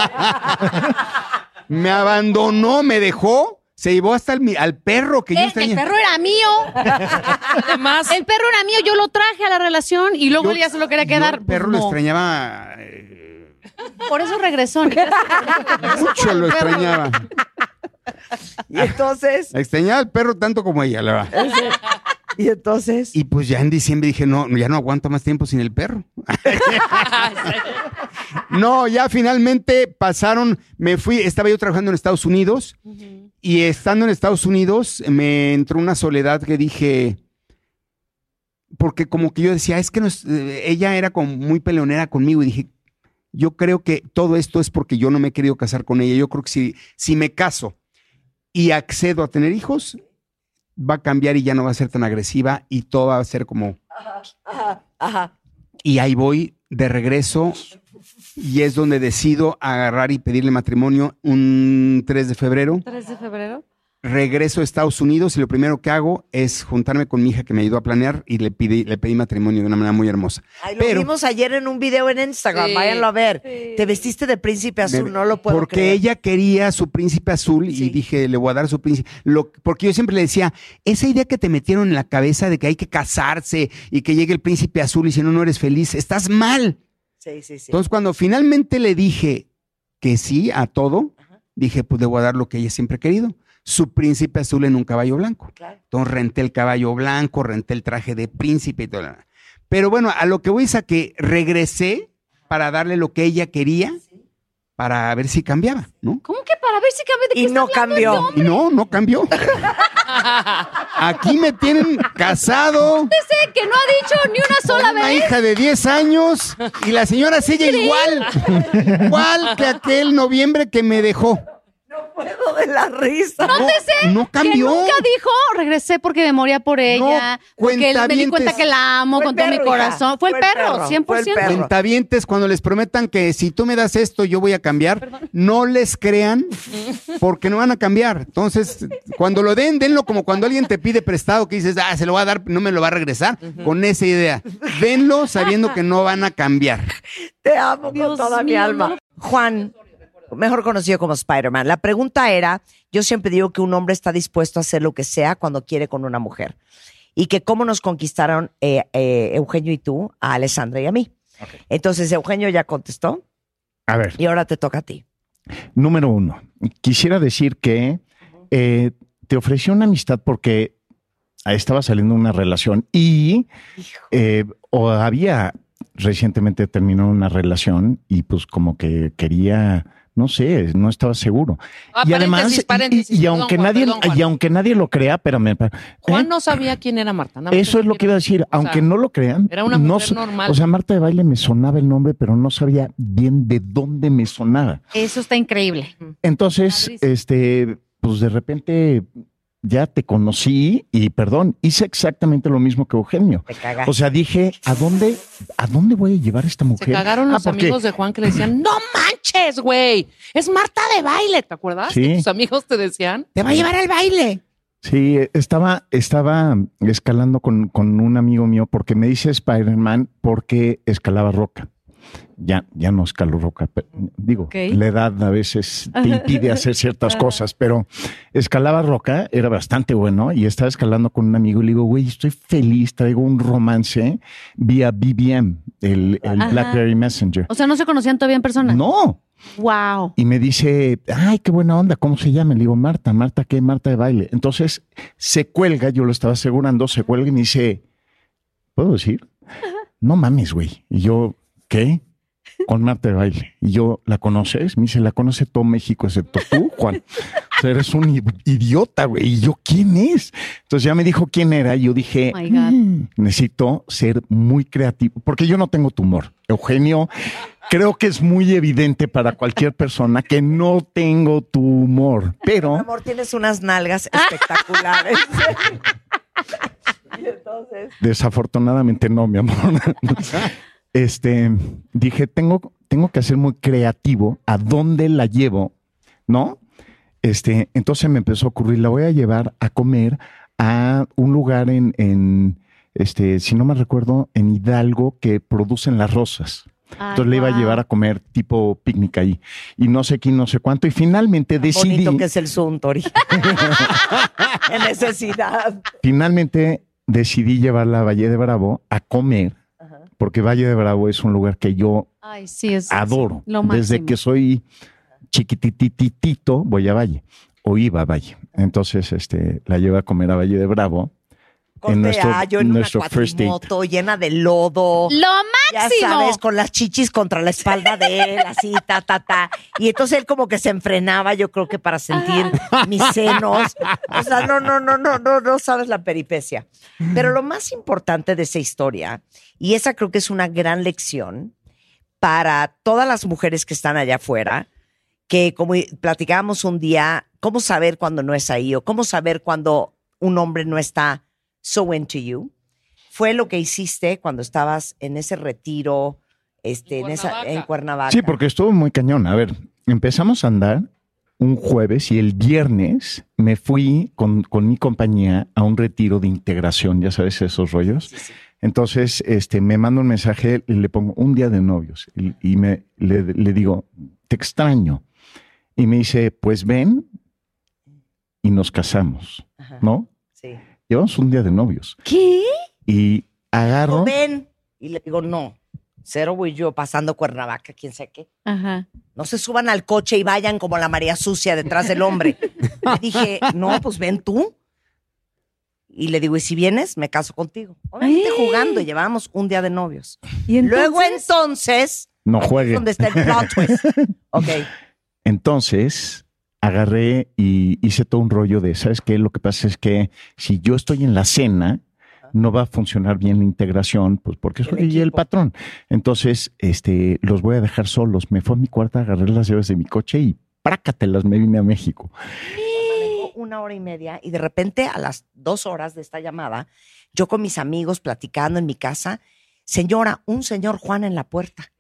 Me abandonó, me dejó. Se llevó hasta el mi- al perro que yo Eh, extrañé. el perro era mío. Además, El perro era mío. Yo lo traje a la relación y luego Yo- él ya se lo quería yo quedar. El perro Pues lo no. extrañaba. eh, Por eso regresó. mucho lo extrañaba. Y entonces, Extrañaba al perro tanto como ella, la verdad. y entonces, Y pues ya en diciembre dije, no, ya no aguanto más tiempo sin el perro. No, ya finalmente pasaron, me fui, estaba yo trabajando en Estados Unidos y estando en Estados Unidos me entró una soledad que dije, porque como que yo decía, es que nos- eh, ella era como muy peleonera conmigo y dije, yo creo que todo esto es porque yo no me he querido casar con ella. Yo creo que si, si me caso y accedo a tener hijos, va a cambiar y ya no va a ser tan agresiva y todo va a ser como... ajá, ajá. Y ahí voy de regreso y es donde decido agarrar y pedirle matrimonio un tres de febrero. ¿tres de febrero? Regreso a Estados Unidos y lo primero que hago es juntarme con mi hija que me ayudó a planear y le, pidí, le pedí matrimonio de una manera muy hermosa. Ay, lo Pero- vimos ayer en un video en Instagram, Sí. váyanlo a ver. Te vestiste de príncipe azul, Me- no lo puedo porque creer. ella quería su príncipe azul Sí. y dije, le voy a dar su príncipe. Lo, porque yo siempre le decía, esa idea que te metieron en la cabeza de que hay que casarse y que llegue el príncipe azul y si no, no eres feliz, estás mal. Sí, sí, sí. Entonces, cuando finalmente le dije que sí a todo, dije, pues le voy a dar lo que ella siempre ha querido. Su príncipe azul en un caballo blanco. Claro. Entonces renté el caballo blanco, renté el traje de príncipe y todo. lo demás. Pero bueno, a lo que voy es a que regresé para darle lo que ella quería para ver si cambiaba, ¿no? ¿Cómo que para ver si cabe de qué Y está no hablando cambió. este hombre? Y no, no cambió. Aquí me tienen casado, Sé que no ha dicho ni una sola una vez. hija de diez años y la señora sigue igual, igual que aquel noviembre que me dejó. No puedo de la risa. No, no Que cambió. nunca dijo, regresé porque me moría por ella. porque me di cuentavientes. cuenta que la amo Fue el con todo mi perro, hija. corazón. Fue el Fue el perro, perro, cien por ciento. fue el perro. Cuentavientes, cuando les prometan que si tú me das esto, yo voy a cambiar, no les crean porque no van a cambiar. Entonces, cuando lo den, denlo como cuando alguien te pide prestado que dices, ah, se lo va a dar, no me lo va a regresar, con esa idea. Denlo sabiendo que no van a cambiar. Te amo con Dios toda mi mío, alma. no. Juan, mejor conocido como Spider-Man. La pregunta era, yo siempre digo que un hombre está dispuesto a hacer lo que sea cuando quiere con una mujer. Y que cómo nos conquistaron eh, eh, Eugenio y tú, a Alessandra y a mí. Entonces, Eugenio ya contestó A ver, y ahora te toca a ti. número uno. Quisiera decir que eh, te ofrecí una amistad porque estaba saliendo una relación y eh, o había recientemente terminado una relación y pues como que quería, no sé, no estaba seguro. Ah, y paréntesis, además, y- paréntesis, y, y perdón, aunque Juan, nadie, perdón, Juan. y aunque nadie lo crea, espérame, espérame, Juan ¿eh? no sabía quién era Marta. nada más Eso es lo que iba a decir, O sea, aunque no lo crean. era una no mujer sa- normal. O sea, Marta de Baile me sonaba el nombre, pero no sabía bien de dónde me sonaba. Eso está increíble. Entonces, Padrísimo. este, pues de repente ya te conocí y perdón, hice exactamente lo mismo que Eugenio. Te cagaste. O sea, dije, ¿a dónde, a dónde voy a llevar a esta Se mujer? cagaron Ah, los porque- amigos de Juan que le decían, no manches, güey, es Marta de Baile, ¿te acuerdas? Sí. Que tus amigos te decían. Te va a llevar al baile. Sí, estaba, estaba escalando con, con un amigo mío porque me dice Spider-Man porque escalaba roca. Ya, ya no escalo roca. Pero, digo, Ok. la edad a veces te impide hacer ciertas cosas, pero escalaba roca, era bastante bueno y estaba escalando con un amigo y le digo, güey, estoy feliz, traigo un romance vía B B M, el, el Ajá. BlackBerry Messenger. O sea, no se conocían todavía en persona. No. Wow. Y me dice, ay, qué buena onda, ¿cómo se llama? Le digo, Marta, Marta, ¿qué? Marta de Baile. Entonces se cuelga, yo lo estaba asegurando, se cuelga y me dice, ¿puedo decir? No mames, güey. Y yo, ¿qué? Con Marta de Baile. Y yo, ¿la conoces? Me dice, la conoce todo México, excepto tú, Juan. O sea, eres un i- idiota, güey. Y yo, ¿quién es? Entonces ya me dijo quién era y yo dije, Oh my God. "Mm, necesito ser muy creativo, porque yo no tengo tumor. Eugenio, creo que es muy evidente para cualquier persona que no tengo tumor, Mi pero amor, tienes unas nalgas espectaculares. Entonces, Desafortunadamente no, mi amor. Este, dije, tengo, tengo que ser muy creativo a dónde la llevo, ¿no? Este, entonces me empezó a ocurrir, la voy a llevar a comer a un lugar en, en este, si no me recuerdo, en Hidalgo que producen las rosas. Ay, Entonces le iba a guau. llevar a comer tipo picnic ahí. Y no sé quién, no sé cuánto. Y finalmente decidí, bonito que es el Suntory. En necesidad. finalmente decidí llevarla a Valle de Bravo a comer, Ajá. porque Valle de Bravo es un lugar que yo Ay, sí, es adoro. lo Desde máximo. que soy chiquitititito voy a Valle, o iba a Valle. Entonces, este, la llevo a comer a Valle de Bravo. Corte En nuestro- A, yo en nuestro una first date. cuatrimoto llena de lodo. ¡Lo Ya máximo! sabes, con las chichis contra la espalda de él, así, ta, ta, ta. Y entonces él como que se enfrenaba, yo creo que para sentir mis senos. O sea, no, no, no, no, no, no sabes la peripecia. Pero lo más importante de esa historia, y esa creo que es una gran lección para todas las mujeres que están allá afuera, que como platicábamos un día, cómo saber cuando no es ahí o cómo saber cuando un hombre no está so into you, fue lo que hiciste cuando estabas en ese retiro, este, En en, esa, Cuernavaca. en Cuernavaca. Sí, porque estuvo muy cañón. A ver, empezamos a andar un jueves y el viernes me fui con, con mi compañía a un retiro de integración, ya sabes, esos rollos. Entonces, este, me manda un mensaje y le pongo un día de novios y, y me, le, le digo, te extraño. Y me dice, pues ven y nos casamos, Ajá, ¿no? sí. Llevamos un día de novios ¿Qué? y agarro. Digo, ven. Y le digo, no, cero voy yo pasando Cuernavaca, quién sabe qué. Ajá. No se suban al coche y vayan como la María Sucia detrás del hombre. Le dije, no, pues ven tú. Y le digo, y si vienes, me caso contigo. Obviamente ¡Ay! jugando, y llevábamos un día de novios. ¿Y entonces? Luego entonces, No aquí es juegue. donde está el plot twist. Ok. Entonces agarré y hice todo un rollo de, ¿sabes qué? Lo que pasa es que si yo estoy en la cena, no va a funcionar bien la integración, pues porque El soy el equipo. patrón. Entonces, este, los voy a dejar solos. Me fui a mi cuarto, agarré las llaves de mi coche y prácatelas, me vine a México. Manejó una hora y media y de repente a las dos horas de esta llamada, yo con mis amigos platicando en mi casa, señora, un señor Juan en la puerta.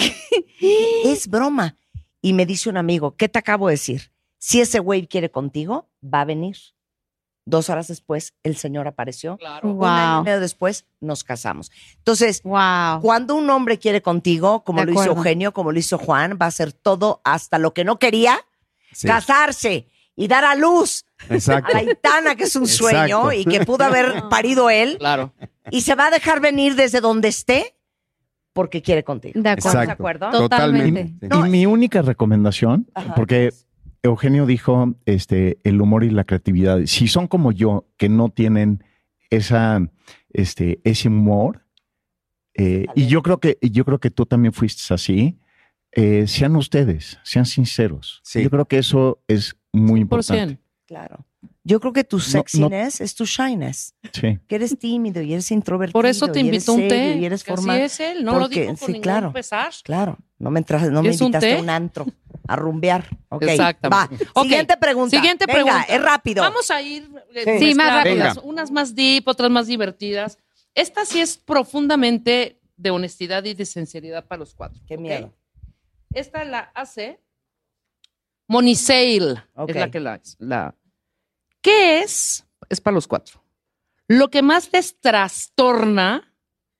Es broma. Y me dice un amigo, ¿qué te acabo de decir? Si ese güey quiere contigo, va a venir. Dos horas después, el señor apareció. Claro. Un año y Wow. medio después, nos casamos. Entonces, Wow. cuando un hombre quiere contigo, como De lo hizo acuerdo. Eugenio, como lo hizo Juan, va a hacer todo hasta lo que no quería, Sí. casarse y dar a luz Exacto. a la Itana, que es un sueño Exacto. y que pudo haber parido él, Claro. y se va a dejar venir desde donde esté porque quiere contigo. De acuerdo. ¿Estamos de Exacto. acuerdo? Totalmente. Sí. No, y mi única recomendación, Ajá. porque Eugenio dijo, este, el humor y la creatividad. Si son como yo, que no tienen esa, este, ese humor, eh, y yo creo que, y yo creo que tú también fuiste así. Eh, sean ustedes, sean sinceros. Sí. Yo creo que eso es muy Por importante. cien. Claro. Yo creo que tu no- sexiness es tu shyness. Sí. Que eres tímido y eres introvertido. Por eso te y eres invitó un serio té. Y eres que así formal. es él. No lo Porque- dijo con sí, ningún claro. pesar. Claro. No me, entras, no me ¿Es un invitaste té? a un antro a rumbear. Ok. Exactamente. Va. Ok. Siguiente pregunta. Siguiente Venga, pregunta. es rápido. Vamos a ir eh, Sí. Sí, más mezclando rápido. las- Unas más deep, otras más divertidas. Esta sí es profundamente de honestidad y de sinceridad para los cuatro. Qué ¿ok? miedo. Esta la hace Monisail. Ok. Es la que la, la- ¿Qué es? Es para los cuatro. Lo que más les trastorna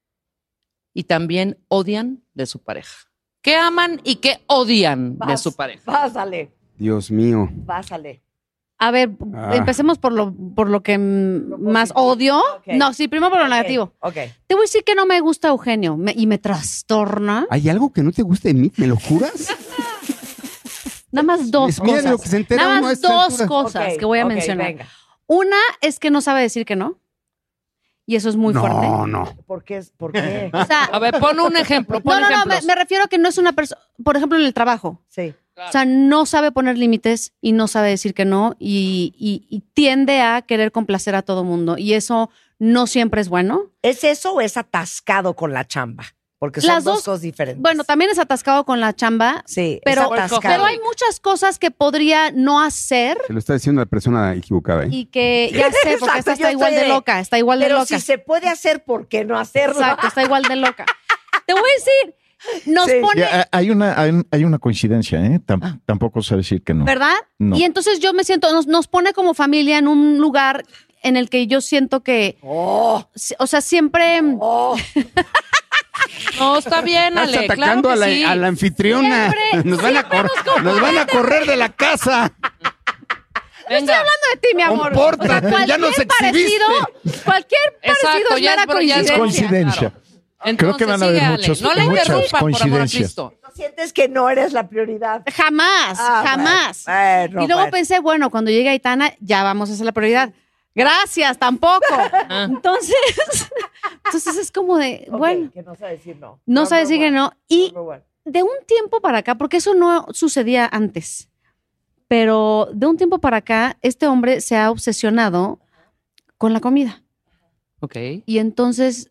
y también odian de su pareja. ¿Qué aman y qué odian de Vas. su pareja? Pásale, Dios mío. pásale. A ver, Ah. empecemos por lo, por lo que mm, Lo más positivo. odio. Ok. No, sí, primero por lo negativo. Ok. Te voy a decir que no me gusta Eugenio me- y me trastorna. ¿Hay algo que no te guste de mí? ¿Me lo juras? Nada más dos Es- mira cosas. lo que se entera Nada uno a más estas dos alturas. cosas Ok, que voy a ok, mencionar. Venga. Una es que no sabe decir que no. Y eso es muy no, fuerte. no. ¿Por qué? ¿Por qué? O sea, A ver, pon un ejemplo. Pon no, no, no, me, ejemplos. me refiero a que no es una persona, por ejemplo, en el trabajo. Sí. O sea, no sabe poner límites y no sabe decir que no y, y- y tiende a querer complacer a todo mundo. Y eso no siempre es bueno. ¿Es eso o es atascado con la chamba? Porque son Las dos dos- cosas diferentes. Bueno, también es atascado con la chamba, sí, pero, es atascado. pero hay muchas cosas que podría no hacer Se lo está diciendo la persona equivocada. ¿eh? y que ya sé, porque Exacto, esta yo está igual estoy de de- loca, está igual de Pero loca. si se puede hacer, ¿por qué no hacerlo? Exacto, está igual de loca. Te voy a decir, nos Sí. pone, Ya, hay una, hay, hay una coincidencia, ¿eh? Tam- Tampoco sé decir que no. ¿verdad? No. Y entonces yo me siento, nos, nos pone como familia en un lugar en el que yo siento que, Oh, o sea, siempre... oh. No, está bien, Estás Ale. atacando claro a, que la, sí. a la anfitriona. Siempre- nos, van a siempre cor- nos nos van a correr de la casa. Venga. de ti, mi amor. Compórtate, O sea, ya nos cualquier parecido, cualquier parecido Exacto, es ya mera es, pero ya es coincidencia. coincidencia. Entonces, Creo que van a haber sigue, Ale. muchos- No la muchas interrumpa, por amor a coincidencias. Cristo. ¿No sientes que no eres la prioridad? Jamás, Ah, jamás. bueno, bueno, y luego bueno. pensé, bueno, cuando llegue Aitana, ya vamos a hacer la prioridad. Gracias, tampoco. Ah. Entonces, entonces es como de, Ok, bueno, que no sabe decir no. no sabe Number decir que one, no. Y number one. de un tiempo para acá, porque eso no sucedía antes, pero de un tiempo para acá, este hombre se ha obsesionado con la comida. Ok. Y entonces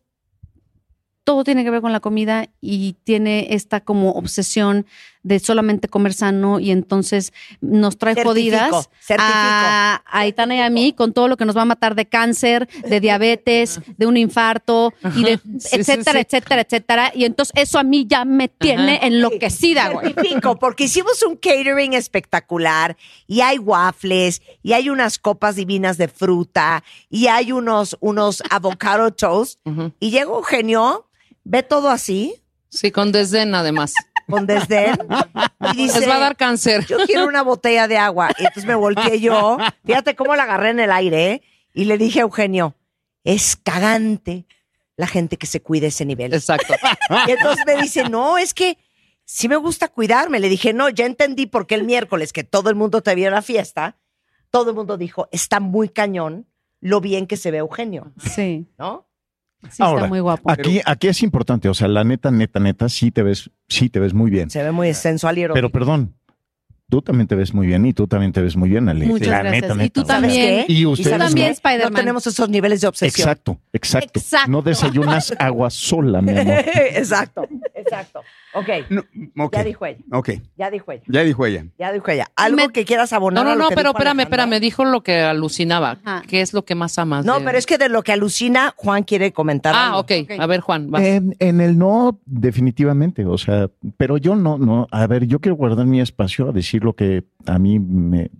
todo tiene que ver con la comida y tiene esta como obsesión de solamente comer sano y entonces nos trae Certifico, jodidas certifico. a, a Aitana y a mí con todo lo que nos va a matar de cáncer, de diabetes, de un infarto y de Sí, etcétera, sí, sí. etcétera, etcétera. Y entonces eso a mí ya me tiene Ajá. enloquecida, güey. Certifico, porque hicimos un catering espectacular y hay waffles y hay unas copas divinas de fruta y hay unos, unos avocado toast Ujú. y llega Eugenio, ve todo así, Sí, con desdén además. con desdén y dice, Les va a dar cáncer. yo quiero una botella de agua. Y entonces me volteé yo, fíjate cómo la agarré en el aire, ¿eh? Y le dije a Eugenio, es cagante la gente que se cuida ese nivel. Exacto. Y entonces me dice, no, es que sí me gusta cuidarme. Le dije, no, ya entendí por qué el miércoles que todo el mundo te vio en la fiesta, todo el mundo dijo, está muy cañón lo bien que se ve Eugenio, Sí, ¿no? sí Ahora, está muy guapo. Aquí, aquí es importante, o sea, la neta, neta, neta, sí te ves, sí te ves muy bien. Se ve muy sensual y erótico. Pero perdón, tú también te ves muy bien y tú también te ves muy bien, Ale. Muchas La gracias. neta, Y tú neta. ¿Sabes también. qué? Y ustedes ¿sabes también, qué? Spider-Man. No tenemos esos niveles de obsesión. Exacto, exacto, Exacto. No desayunas agua sola, mi amor. Exacto, exacto. Ok, No, ok. ya dijo ella, Ok, ya dijo ella, ya dijo ella. ya dijo ella. ¿Algo Me- que quieras abonar No, a no, lo no, que pero dijo espérame, Alejandra? espérame. Dijo lo que alucinaba. Ajá. ¿Qué es lo que más amas? No, de- pero es que de lo que alucina, Juan quiere comentar Ah, algo. ok. A ver, Juan, vas. En, en el no, definitivamente, o sea, pero yo no, no, a ver, yo quiero guardar mi espacio a decir lo que a mí me,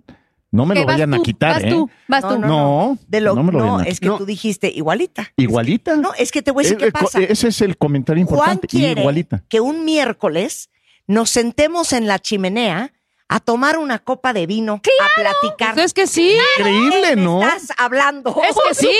no me Ok, lo vas vayan a tú, quitar, vas ¿eh? tú, vas No, tú. no, No, De lo, no me lo no, vayan a es que No. tú dijiste igualita. Igualita. No, es que te voy a decir Eh, qué eh, co- pasa. Ese es el comentario Juan importante. quiere Igualita. que un miércoles nos sentemos en la chimenea a tomar una copa de vino, a platicar. Pues es que sí. Increíble, ¿Qué ¿no? estás hablando? Es que sí.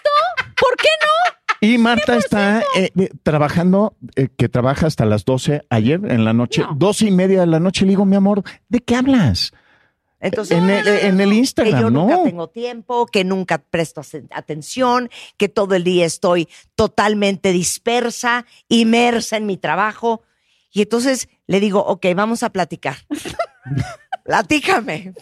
¿Por qué no? Y Marta está eh, eh, trabajando, eh, que trabaja hasta las doce ayer en la noche, No. doce y media de la noche. Le digo, mi amor, ¿de qué hablas? Entonces, En el, en el que Instagram, yo ¿no? nunca tengo tiempo, que nunca presto asen- atención, que todo el día estoy totalmente dispersa, inmersa en mi trabajo. Y entonces le digo, ok, vamos a platicar. Platícame.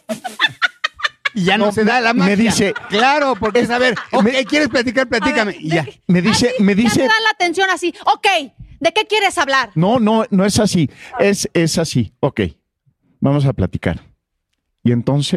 Y ya no, No, se da la me magia. dice- claro, porque es a ver, ok, ¿quieres platicar? Platícame. Y ya. Me dice, me Ya te dice, dan la atención así. Ok, ¿de qué quieres hablar? no, no, no es así. Es, es así. Ok, vamos a platicar. Y entonces,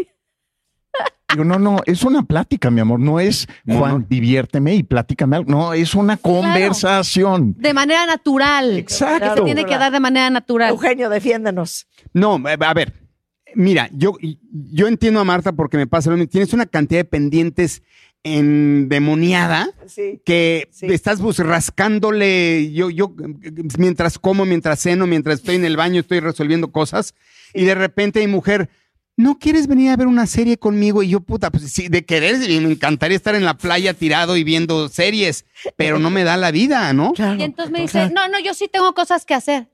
digo, no, no, es una plática, mi amor. No es, No, Juan, no. diviérteme y platícame algo. No, es una conversación. De manera natural. Exacto. Se tiene que dar de manera natural. Eugenio, defiéndenos. No, a ver, mira, yo, yo entiendo a Marta porque me pasa lo mismo. Tienes una cantidad de pendientes endemoniada Sí. que Sí. estás bus- rascándole, yo, yo mientras como, mientras ceno, mientras estoy en el baño, estoy resolviendo cosas y de repente mi mujer, ¿no quieres venir a ver una serie conmigo? Y yo, puta, pues sí, de querer, me encantaría estar en la playa tirado y viendo series, pero no me da la vida, ¿no? Y entonces me dice, no, no, yo sí tengo cosas que hacer.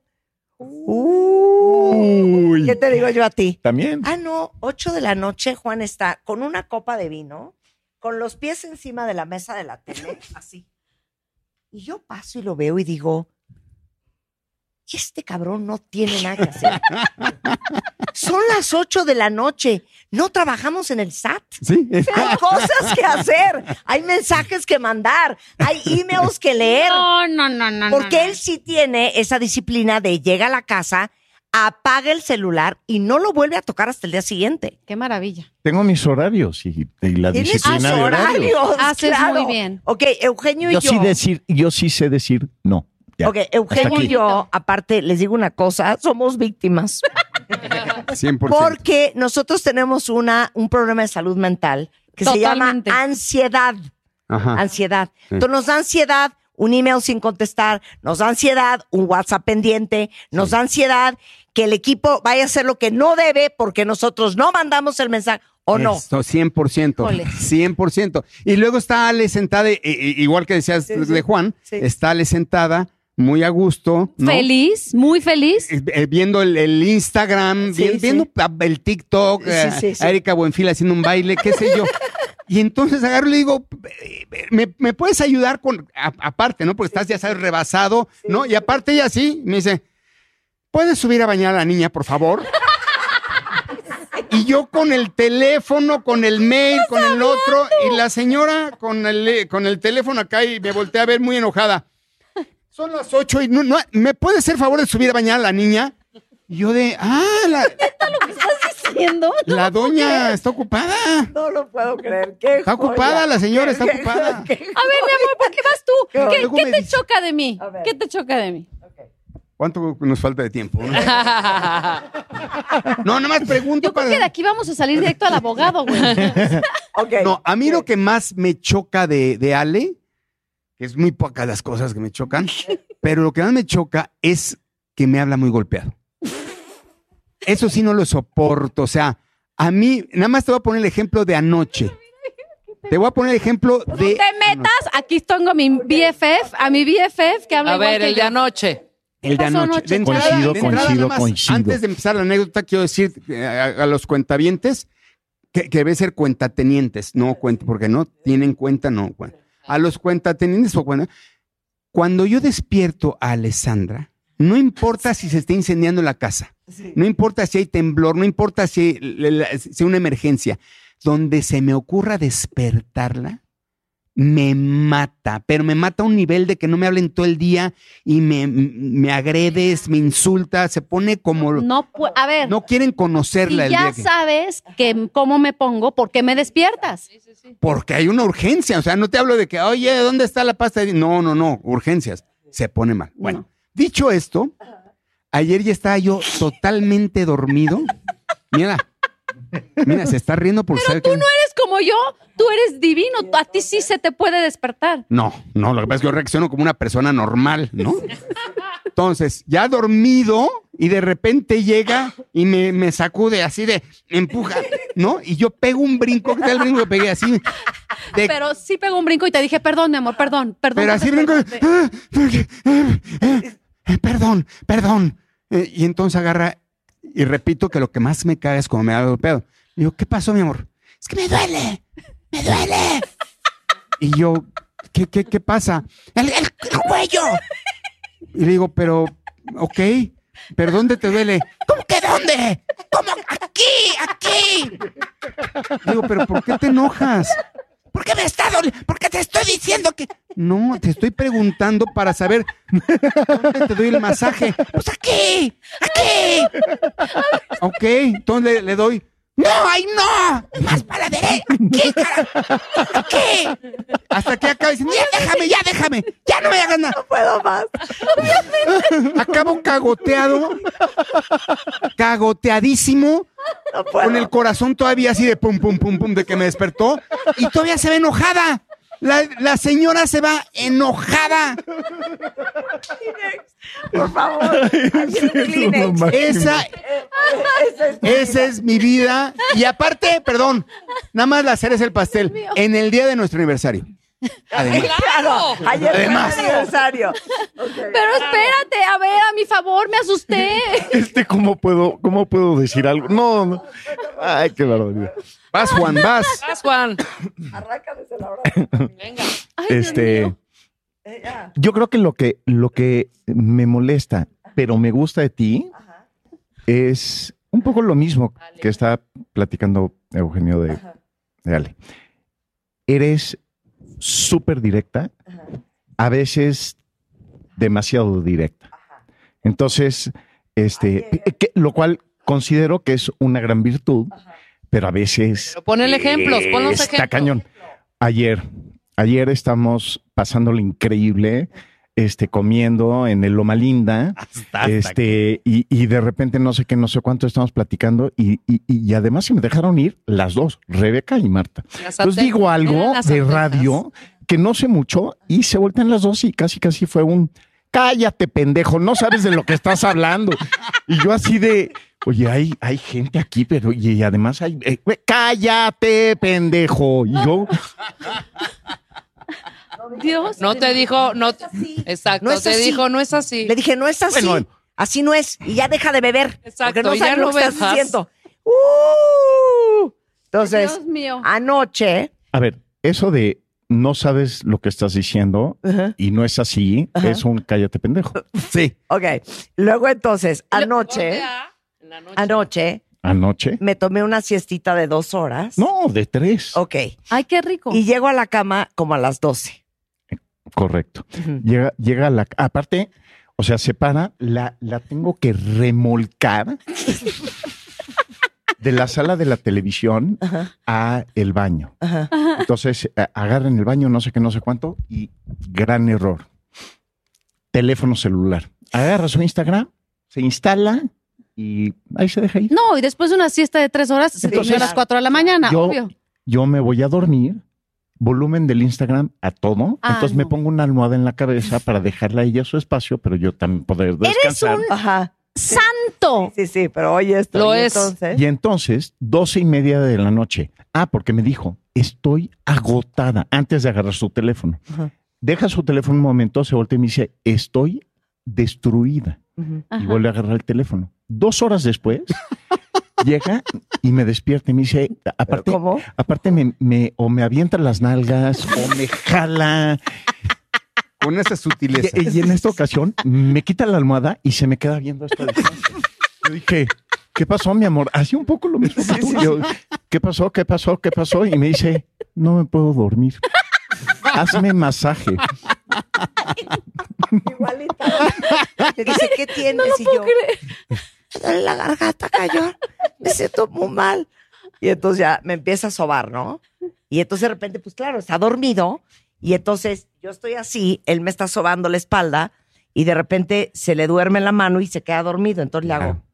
Uy. ¿Qué te digo yo a ti? También. Ah, no, ocho de la noche, Juan está con una copa de vino, con los pies encima de la mesa de la tele, así. Y yo paso y lo veo y digo, este cabrón no tiene nada que hacer. Son las ocho de la noche. No trabajamos en el S A T. Sí. Hay cosas que hacer. Hay mensajes que mandar. Hay emails que leer. No, no, no, no. Porque no, no. él sí tiene esa disciplina de llega a la casa, apaga el celular y no lo vuelve a tocar hasta el día siguiente. Qué maravilla. Tengo mis horarios y, y la Tienes disciplina sus de horarios. horarios. Haces claro. muy bien. Ok, Eugenio y Yo yo. sí decir, yo sí sé decir no. Ya, ok, Eugenio hasta y aquí. yo, aparte, les digo una cosa, somos víctimas. cien por ciento. Porque nosotros tenemos una, un problema de salud mental que Totalmente. se llama ansiedad. Ajá. Ansiedad. Sí. Entonces nos da ansiedad un email sin contestar, nos da ansiedad un WhatsApp pendiente, nos da ansiedad que el equipo vaya a hacer lo que no debe porque nosotros no mandamos el mensaje o no. Esto, cien por ciento. Híjole. cien por ciento. Y luego está Ale sentada, i- i- igual que decías Sí, sí. de Juan, Sí. está Ale sentada, muy a gusto, ¿no? Feliz, muy feliz. Eh, eh, viendo el, el Instagram, Sí, vi- sí. viendo a- el TikTok, Sí, eh, sí, sí. a Erika Buenfil haciendo un baile, qué sé yo. Y entonces agarro y le digo, eh, ¿me, me puedes ayudar con, a- aparte, ¿no? Porque estás, ya sabes, rebasado, ¿no? Y aparte ella sí, me dice, ¿puedes subir a bañar a la niña, por favor? Y yo con el teléfono, con el mail, con el otro, y la señora con el, con el teléfono acá y me volteé a ver muy enojada. Son las ocho y no, no, ¿me puede hacer favor de subir a bañar a la niña? Y yo de, ah, la, Haciendo. la doña está ocupada. No lo puedo creer. Qué Está joya. ocupada, la señora está Qué- ocupada. qué- A ver, mi amor, ¿por qué vas tú? Qué ¿Qué, luego qué me te dice- choca de mí? A ver. ¿Qué te choca de mí? ¿Cuánto nos falta de tiempo? No, no nada más pregunto Yo creo para... que de aquí vamos a salir directo al abogado, güey. Ok. No, a mí lo que más me choca de, de Ale, que es muy pocas las cosas que me chocan, pero lo que más me choca es que me habla muy golpeado. Eso sí no lo soporto. O sea, a mí, nada más te voy a poner el ejemplo de anoche. Te voy a poner el ejemplo de... Te metas, aquí tengo a mi B F F, a mi B F F que habla A igual ver, que el yo. de anoche. El de pasó anoche. anoche? De entrada- Coincido, de entrada, coincido, nada más, coincido. Antes de empezar la anécdota, quiero decir eh, a, a los cuentavientes que, que debe ser cuentatenientes, no cuenta, porque no tienen cuenta, no. cuen- A los cuentatenientes o cuenta. Cuando yo despierto a Alessandra, no importa si se está incendiando la casa, no importa si hay temblor, no importa si hay, la- la- si hay una emergencia, donde se me ocurra despertarla, me mata, pero me mata a un nivel de que no me hablen todo el día y me, me agredes, me insulta, se pone como... No, No, pu- a ver, quieren conocerla si el ya día que... sabes que cómo me pongo, ¿por qué me despiertas? Porque hay una urgencia, o sea, no te hablo de que, oye, ¿dónde está la pasta? de di-?" No, no, no, urgencias. Se pone mal. Bueno, No. dicho esto, ayer ya estaba yo totalmente dormido. Mira, mira, se está riendo por saber Tú que... no eres como yo, tú eres divino, a ti sí se te puede despertar. No, no, lo que pasa es que yo reacciono como una persona normal, ¿no? Entonces, ya dormido y de repente llega y me, me sacude así de, me empuja, ¿no? Y yo pego un brinco, ¿qué tal el brinco que pegué así? De- Pero sí pegó un brinco y te dije, perdón, mi amor, perdón, perdón. pero por así brinco, despertarte". "Ah, porque, eh, eh, eh, perdón, perdón. Eh, y entonces agarra y repito que lo que más me caga es cuando me da golpeado. Digo, ¿qué pasó, mi amor? Es que me duele, me duele. Y yo, ¿qué, qué, qué pasa? El, el- el cuello. Y le digo, pero, ok, ¿pero dónde te duele? ¿Cómo que dónde? ¿Cómo? Aquí, aquí. Digo, pero ¿por qué te enojas? ¿Por qué me está doliendo? Porque te estoy diciendo que... No, te estoy preguntando para saber dónde te doy el masaje. Pues aquí, aquí. Ok, entonces le, le doy... ¡No, ay, no! ¡Más para la derecha! ¡Aquí, cara! ¡Aquí! Hasta que acaba diciendo, ya déjame, ya déjame, ya no me hagas nada. No puedo más. Acabo cagoteado, cagoteadísimo, No puedo. con el corazón todavía así de pum, pum, pum, pum, de que me despertó, y todavía se ve enojada. La, la señora se va enojada. Por favor. Hazme un Kleenex. Esa, Ese es- esa es mi vida. Y aparte, perdón, nada más la cereza el pastel. En el día de nuestro aniversario. Además. Claro, ayer fue mi Además. aniversario. Pero espérate, a ver, a mi favor, me asusté. Este, ¿cómo puedo, cómo puedo decir algo? No, no. Ay, qué barbaridad. Vas, Juan, vas. Vas, Juan. Arranca desde la hora. Venga. Ay, Dios Este, mío. Eh, ya. yo creo que lo que, lo que me molesta pero me gusta de ti, es un poco lo mismo que está platicando Eugenio de, de Ale. Eres súper directa, a veces demasiado directa. Entonces, este, que- lo cual considero que es una gran virtud, pero a veces Pero pon el ejemplo, pon los está ejemplos. cañón. Ayer, ayer estamos pasándolo increíble, este, comiendo en el Loma Linda, este, y, y de repente no sé qué, no sé cuánto estamos platicando, y, y, y además se me dejaron ir las dos, Rebeca y Marta. Las Entonces aten- digo algo eran las de atentas. radio que no sé mucho, y se voltean las dos y casi casi fue un cállate, pendejo, no sabes de lo que estás hablando. Y yo así de, oye, hay, hay gente aquí, pero y además hay, eh, cállate, pendejo. Y yo, Dios. No te dijo, no, exacto, No es te así. dijo, no es así. Le dije, no es así. Bueno. Así no es. Y ya deja de beber. Exacto, Porque no y sabes ya lo no que estás bebas. diciendo. ¡Uh! Entonces, Dios mío. anoche. a ver, eso de no sabes lo que estás diciendo Ajá. y no es así, Ajá. es un cállate, pendejo. Sí. Ok. Luego entonces, anoche, Voltea, en la noche. anoche, Anoche. me tomé una siestita de dos horas. No, de tres. Ok. Ay, qué rico. Y llego a la cama como a las doce. Correcto. Llega, llega a la. Aparte, o sea, se para, la, la tengo que remolcar de la sala de la televisión Ajá. a el baño. Ajá. Entonces, a- agarran el baño, no sé qué, no sé cuánto, y gran error. Teléfono celular. Agarra su Instagram, se instala y ahí se deja ir. No, y después de una siesta de tres horas, se Entonces, durmió a las cuatro de la mañana, yo- obvio. Yo me voy a dormir, volumen del Instagram a todo. Ah, Entonces me no. pongo una almohada en la cabeza para dejarle a ella su espacio, pero yo también poder descansar. un- Ajá. ¡Santo! Sí, sí, pero oye esto. Lo y es. Entonces, Y entonces, doce y media de la noche. Ah, porque me dijo, estoy agotada antes de agarrar su teléfono. Ajá. Deja su teléfono un momento, se voltea y me dice, estoy destruida. Ujú. Y Ajá. vuelve a agarrar el teléfono. Dos horas después, llega y me despierta y me dice, aparte, ¿Cómo? aparte me, me- o me avienta las nalgas o me jala. Con esa sutileza. Y, y en esta ocasión me quita la almohada y se me queda viendo a esta distancia. Yo dije, ¿qué pasó, mi amor? Hacía un poco lo mismo que tú. Yo, ¿qué pasó? ¿Qué pasó? ¿Qué pasó? Y me dice, no me puedo dormir. Hazme masaje. Igualita. Le dice, ¿qué tienes? y yo, me duele la garganta, cayó. Me siento muy mal. Y entonces ya me empieza a sobar, ¿no? Y entonces de repente, pues claro, está dormido. Y entonces yo estoy así, él me está sobando la espalda. Y de repente se le duerme la mano y se queda dormido. Entonces le hago.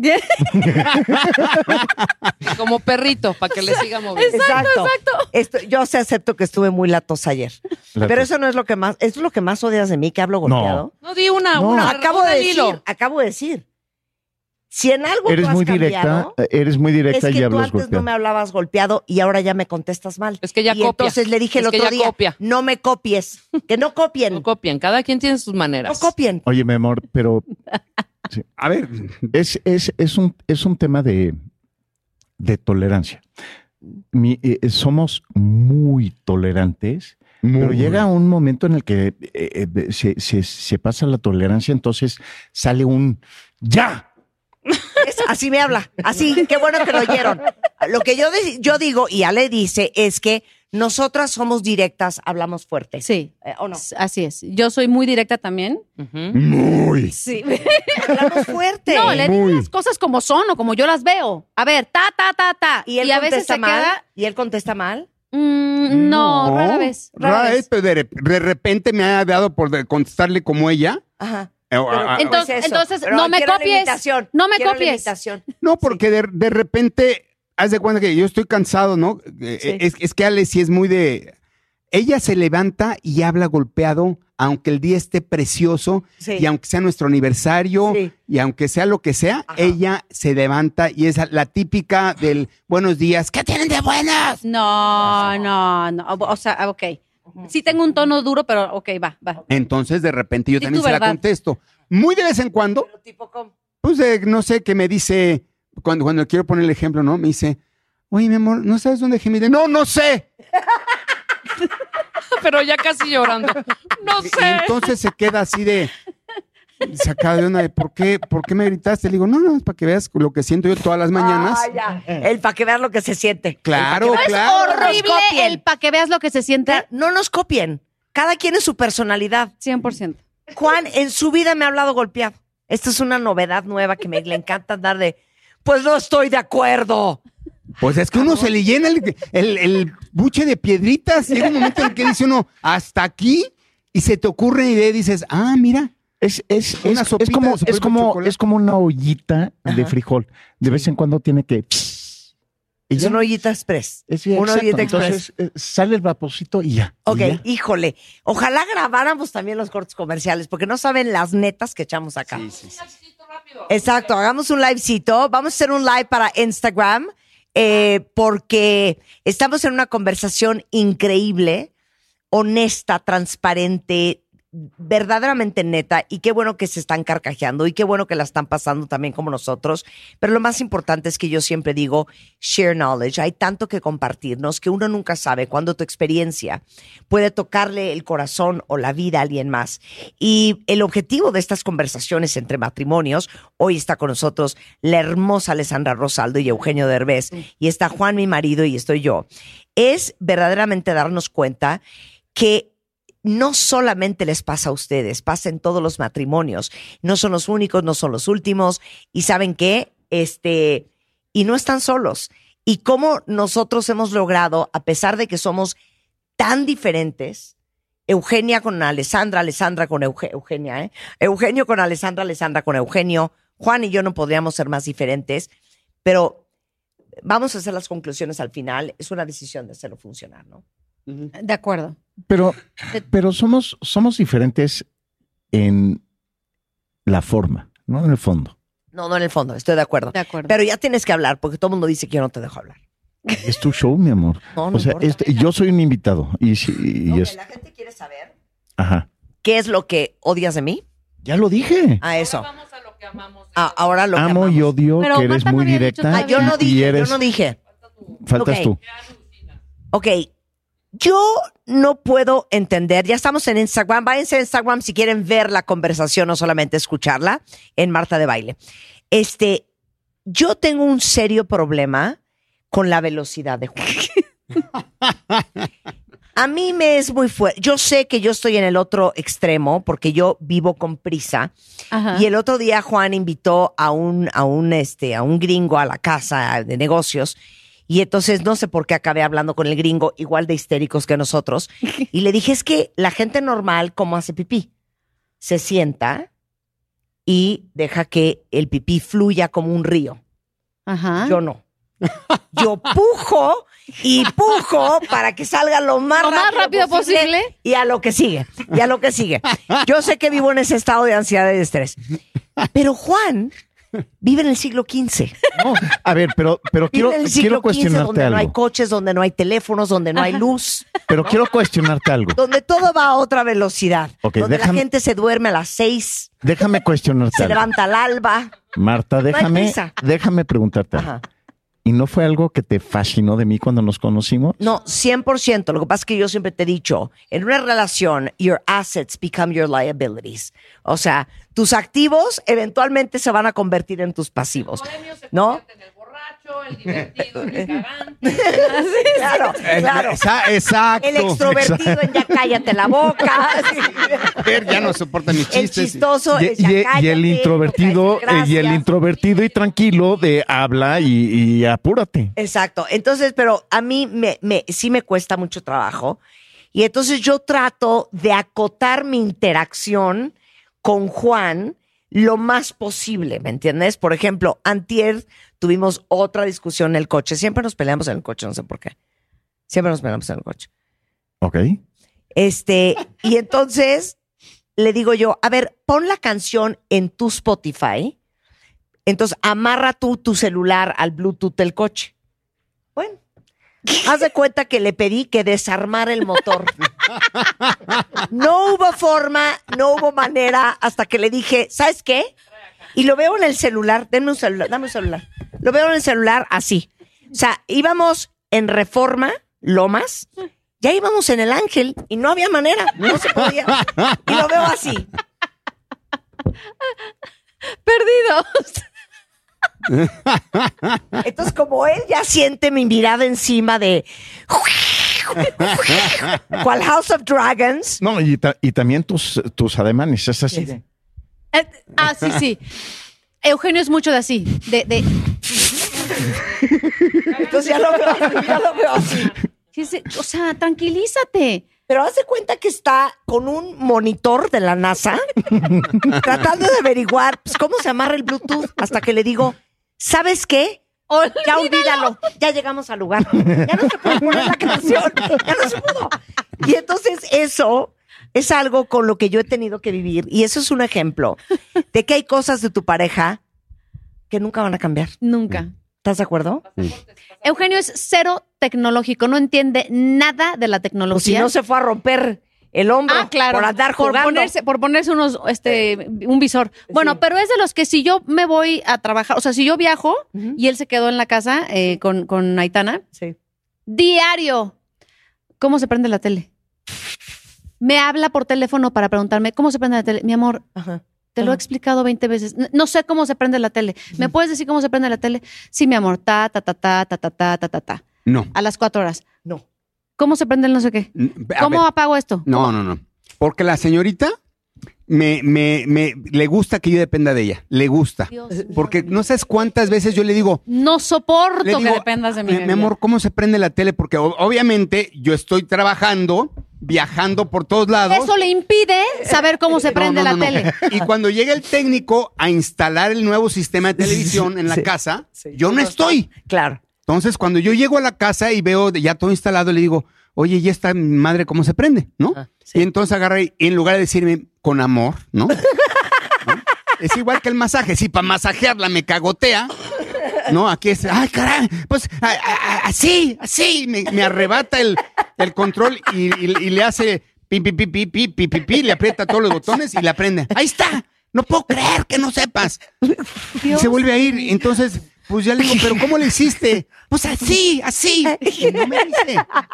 Como perrito, para que le siga moviendo. Exacto, exacto. Esto, yo sí acepto que estuve muy latosa ayer. La Pero tos. eso no es lo que más, eso es lo que más odias de mí, que hablo golpeado. No di una, No. una. Acabo una de al decir, hilo. acabo de decir. Si en algo Eres tú has muy directa, cambiado, eres muy es directa que y tú hablas antes no golpeado. me hablabas golpeado y ahora ya me contestas mal. Es que ya y copia. entonces le dije el Es que otro ya día, copia. no me copies, que no copien, No no copien, cada quien tiene sus maneras. copien. Oye, mi amor, pero A ver, es, es, es, un, es un tema de, de tolerancia. Mi- eh, somos muy tolerantes, pero llega un momento en el que eh, eh, se, se- se pasa la tolerancia, entonces sale un ¡ya! Es- así me habla, así, qué bueno que lo oyeron. Lo que yo, de- yo digo, y Ale dice, es que nosotras somos directas, hablamos fuerte. Sí, Eh, ¿O no? así es. Yo soy muy directa también. Ujú. Muy. Sí. Hablamos fuerte. No, le digo Muy. las cosas como son o como yo las veo. A ver, ta, ta, ta, ta. Y él a veces contesta se mal. queda. Y él contesta mal. mm, no, rara vez. Rara rara vez. vez, pero de, rep- de repente me ha dado por de- contestarle como ella. Ajá. Eh, o- a- a- Entonces- Pues eso. entonces, Pero no me quiero la copies. imitación, No me quiero la copies. imitación. no, porque de, de repente, haz de cuenta que yo estoy cansado, ¿no? Eh, Sí. Es, es que Ale sí es muy de... Ella se levanta y habla golpeado, aunque el día esté precioso, Sí. y aunque sea nuestro aniversario, Sí. y aunque sea lo que sea, Ajá. ella se levanta y es la típica del buenos días, ¿qué tienen de buenas? No, no, no. O sea, ok. Sí tengo un tono duro, pero ok, va, va. Entonces, de repente yo Di también tu se la verdad. contesto. Muy de vez en cuando, Pero tipo, ¿cómo? pues de, no sé, que me dice, cuando, cuando quiero poner el ejemplo, ¿no? Me dice, oye, mi amor, ¿no sabes dónde dejé mi dinero? No, no sé. Pero ya casi llorando. No Y sé. entonces se queda así de, Sacada de una de, ¿por qué, ¿por qué me gritaste? Le digo, no, no, es para que veas lo que siento yo todas las mañanas. Ah, ya. El para que veas lo que se siente. Claro, El pa' que veas- claro. No nos Horrible copien. el para que veas lo que se siente. No nos copien. Cada quien es su personalidad. cien por ciento. Juan, en su vida me ha hablado golpeado. Esta es una novedad nueva que me le encanta andar de, pues no estoy de acuerdo. Pues es que uno se le llena el, el, el buche de piedritas. Llega un momento en que dice uno, hasta aquí, y se te ocurre una idea y dices, ah, mira. Es, es, Una es, sopita es como, de sopita es, de como, chocolate. es como una ollita de frijol. De vez en cuando tiene que... y Es ya. una ollita express. Es, sí, una exacto. ollita express. Entonces eh, sale el vaporcito y ya. Ok, y ya. híjole. Ojalá grabáramos también los cortes comerciales, porque no saben las netas que echamos acá. Exacto, hagamos un livecito. Vamos a hacer un live para Instagram, eh, porque estamos en una conversación increíble, honesta, transparente, verdaderamente neta, y qué bueno que se están carcajeando y qué bueno que la están pasando también como nosotros, pero lo más importante es que yo siempre digo share knowledge. Hay tanto que compartirnos que uno nunca sabe cuándo tu experiencia puede tocarle el corazón o la vida a alguien más. Y el objetivo de estas conversaciones entre matrimonios, hoy está con nosotros la hermosa Alessandra Rosaldo y Eugenio Derbez, y está Juan, mi marido, y estoy yo, es verdaderamente darnos cuenta que no solamente les pasa a ustedes, pasa en todos los matrimonios. No son los únicos, no son los últimos. Y ¿saben qué? Este, y no están solos. Y cómo nosotros hemos logrado, a pesar de que somos tan diferentes, Eugenia con Alessandra, Alessandra con Euge- Eugenia, ¿eh? Eugenio con Alessandra, Alessandra con Eugenio, Juan y yo no podríamos ser más diferentes, pero vamos a hacer las conclusiones al final. Es una decisión de hacerlo funcionar, ¿no? De acuerdo. Pero, pero somos, somos diferentes en la forma, no en el fondo. No, no en el fondo, estoy de acuerdo. De acuerdo. Pero ya tienes que hablar, porque todo el mundo dice que yo no te dejo hablar. Es tu show, mi amor. No, no o sea, importa. este- yo soy un invitado. Y, si- y Ok, es, la gente quiere saber ajá. qué es lo que odias de mí. Ya lo dije. A eso. Vamos a lo que amamos. Ah, ahora lo que Amo amamos. y odio Pero que eres Marta no muy había dicho directa. Ah, yo no y dije, eres, yo no dije. faltas Ok. tú. Ok, yo no puedo entender, ya estamos en Instagram, váyanse a Instagram si quieren ver la conversación, no solamente escucharla, en Marta de Baile. Este, yo tengo un serio problema con la velocidad de Juan. A mí me es muy fuerte. Yo sé que yo estoy en el otro extremo porque yo vivo con prisa. Ajá. Y el otro día Juan invitó a un, a un, este, a un gringo a la casa de negocios. Y entonces no sé por qué acabé hablando con el gringo, igual de histéricos que nosotros. Y le dije, es que la gente normal, ¿cómo hace pipí? Se sienta y deja que el pipí fluya como un río. Ajá. Yo no. Yo pujo y pujo para que salga lo más, Lo más rápido posible. y a lo que sigue, y a lo que sigue. Yo sé que vivo en ese estado de ansiedad y de estrés. Pero Juan vive en el siglo quince. No, a ver, pero, pero Vive quiero, en el siglo quiero quince, cuestionarte donde no hay algo. coches, donde no hay teléfonos, donde no hay luz, Pero quiero cuestionarte algo. donde todo va a otra velocidad, Ok, donde déjame- la gente se duerme a las seis, Déjame cuestionarte se algo. levanta al alba. Marta, hay déjame, prisa. déjame preguntarte algo. Ajá. ¿Y no fue algo que te fascinó de mí cuando nos conocimos? No, cien por ciento. Lo que pasa es que yo siempre te he dicho, en una relación, your assets become your liabilities. O sea, tus activos eventualmente se van a convertir en tus pasivos, ¿no? En el borracho, el divertido, el cagante. Claro, claro. Esa- exacto. El extrovertido en ya cállate la boca. Ver, ya no soporta mis El chistes. chistoso Y, es ya y- y cállate, el no introvertido, caes, eh, y el gracias. introvertido y tranquilo de habla y, y apúrate. Exacto. Entonces, pero a mí me, me, sí me cuesta mucho trabajo. Y entonces yo trato de acotar mi interacción con Juan lo más posible, ¿me entiendes? Por ejemplo, antier tuvimos otra discusión en el coche. Siempre nos peleamos en el coche, no sé por qué. Siempre nos peleamos en el coche. ¿Ok? Este, y entonces le digo yo, a ver, pon la canción en tu Spotify. Entonces amarra tú tu celular al Bluetooth del coche. Bueno, haz de cuenta que le pedí que desarmara el motor. No hubo forma, no hubo manera, hasta que le dije, ¿sabes qué? Y lo veo en el celular, denme un celular, dame un celular. Lo veo en el celular así. O sea, íbamos en Reforma, Lomas, ya íbamos en el Ángel y no había manera, no se podía. Y lo veo así. Perdidos. Entonces, como él ya siente mi mirada encima de... ¿Cuál House of Dragons? No, y, ta- y también tus, tus ademanes, es así. de- Eh, ah, sí, sí. Eugenio es mucho de así, de, de Entonces ya lo veo así, ya lo veo así. sí, sí, o sea, tranquilízate. Pero haz de cuenta que está con un monitor de la NASA tratando de averiguar pues, cómo se amarra el Bluetooth hasta que le digo, ¿sabes qué? Ya olvídalo, ya llegamos al lugar. Ya no se puede poner la canción, ya no se pudo. Y entonces eso es algo con lo que yo he tenido que vivir y eso es un ejemplo de que hay cosas de tu pareja que nunca van a cambiar. Nunca. ¿Estás de acuerdo? Eugenio es cero tecnológico, no entiende nada de la Pues si tecnología. no se fue a romper el hombro Ah, claro. por andar por jugando. ponerse, por ponerse unos, este, un visor. Bueno, Sí. pero es de los que si yo me voy a trabajar, o sea, si yo viajo Ujú. y él se quedó en la casa eh, con, con Aitana, Sí. diario, ¿cómo se prende la tele? Me habla por teléfono para preguntarme, ¿cómo se prende la tele? Mi amor, Ajá. te lo he Ajá. explicado veinte veces. N- No sé cómo se prende la tele. ¿Me puedes decir cómo se prende la tele? Sí, mi amor, ta, ta, ta, ta, ta, ta, ta, ta, ta, ta. No. A las cuatro horas. No. ¿Cómo se prende el no sé qué? A ¿Cómo ver. apago esto? No, no, no. Porque la señorita me, me, me, le gusta que yo dependa de ella. Le gusta. Dios mío. Porque no sabes cuántas veces yo le digo, No soporto le digo, que dependas de mí. mi, mi amor, ¿cómo se prende la tele? Porque o- obviamente yo estoy trabajando, viajando por todos lados. Eso le impide saber cómo se No, prende no, la no, no. tele. Y cuando llega el técnico a instalar el nuevo sistema de televisión en la Sí. casa, Sí. yo no estoy. Claro. Entonces, cuando yo llego a la casa y veo ya todo instalado, le digo, oye, ¿y esta madre cómo se prende? ¿No? Ajá, sí. Y entonces agarra y en lugar de decirme con amor, ¿no? ¿No? Es igual que el masaje. Si para masajearla me cagotea, ¿no? Aquí es, ay, caray, pues a- a- a- así, así. Me, me arrebata el, el control y, y- y le hace pi, pi, pi, pi, pi, pi, pi, pi, le aprieta todos los botones y la prende. Ahí está. No puedo creer que no sepas. Y se vuelve a ir. Entonces, pues ya le digo, ¿pero cómo le hiciste? Pues así, así. Y no me dice.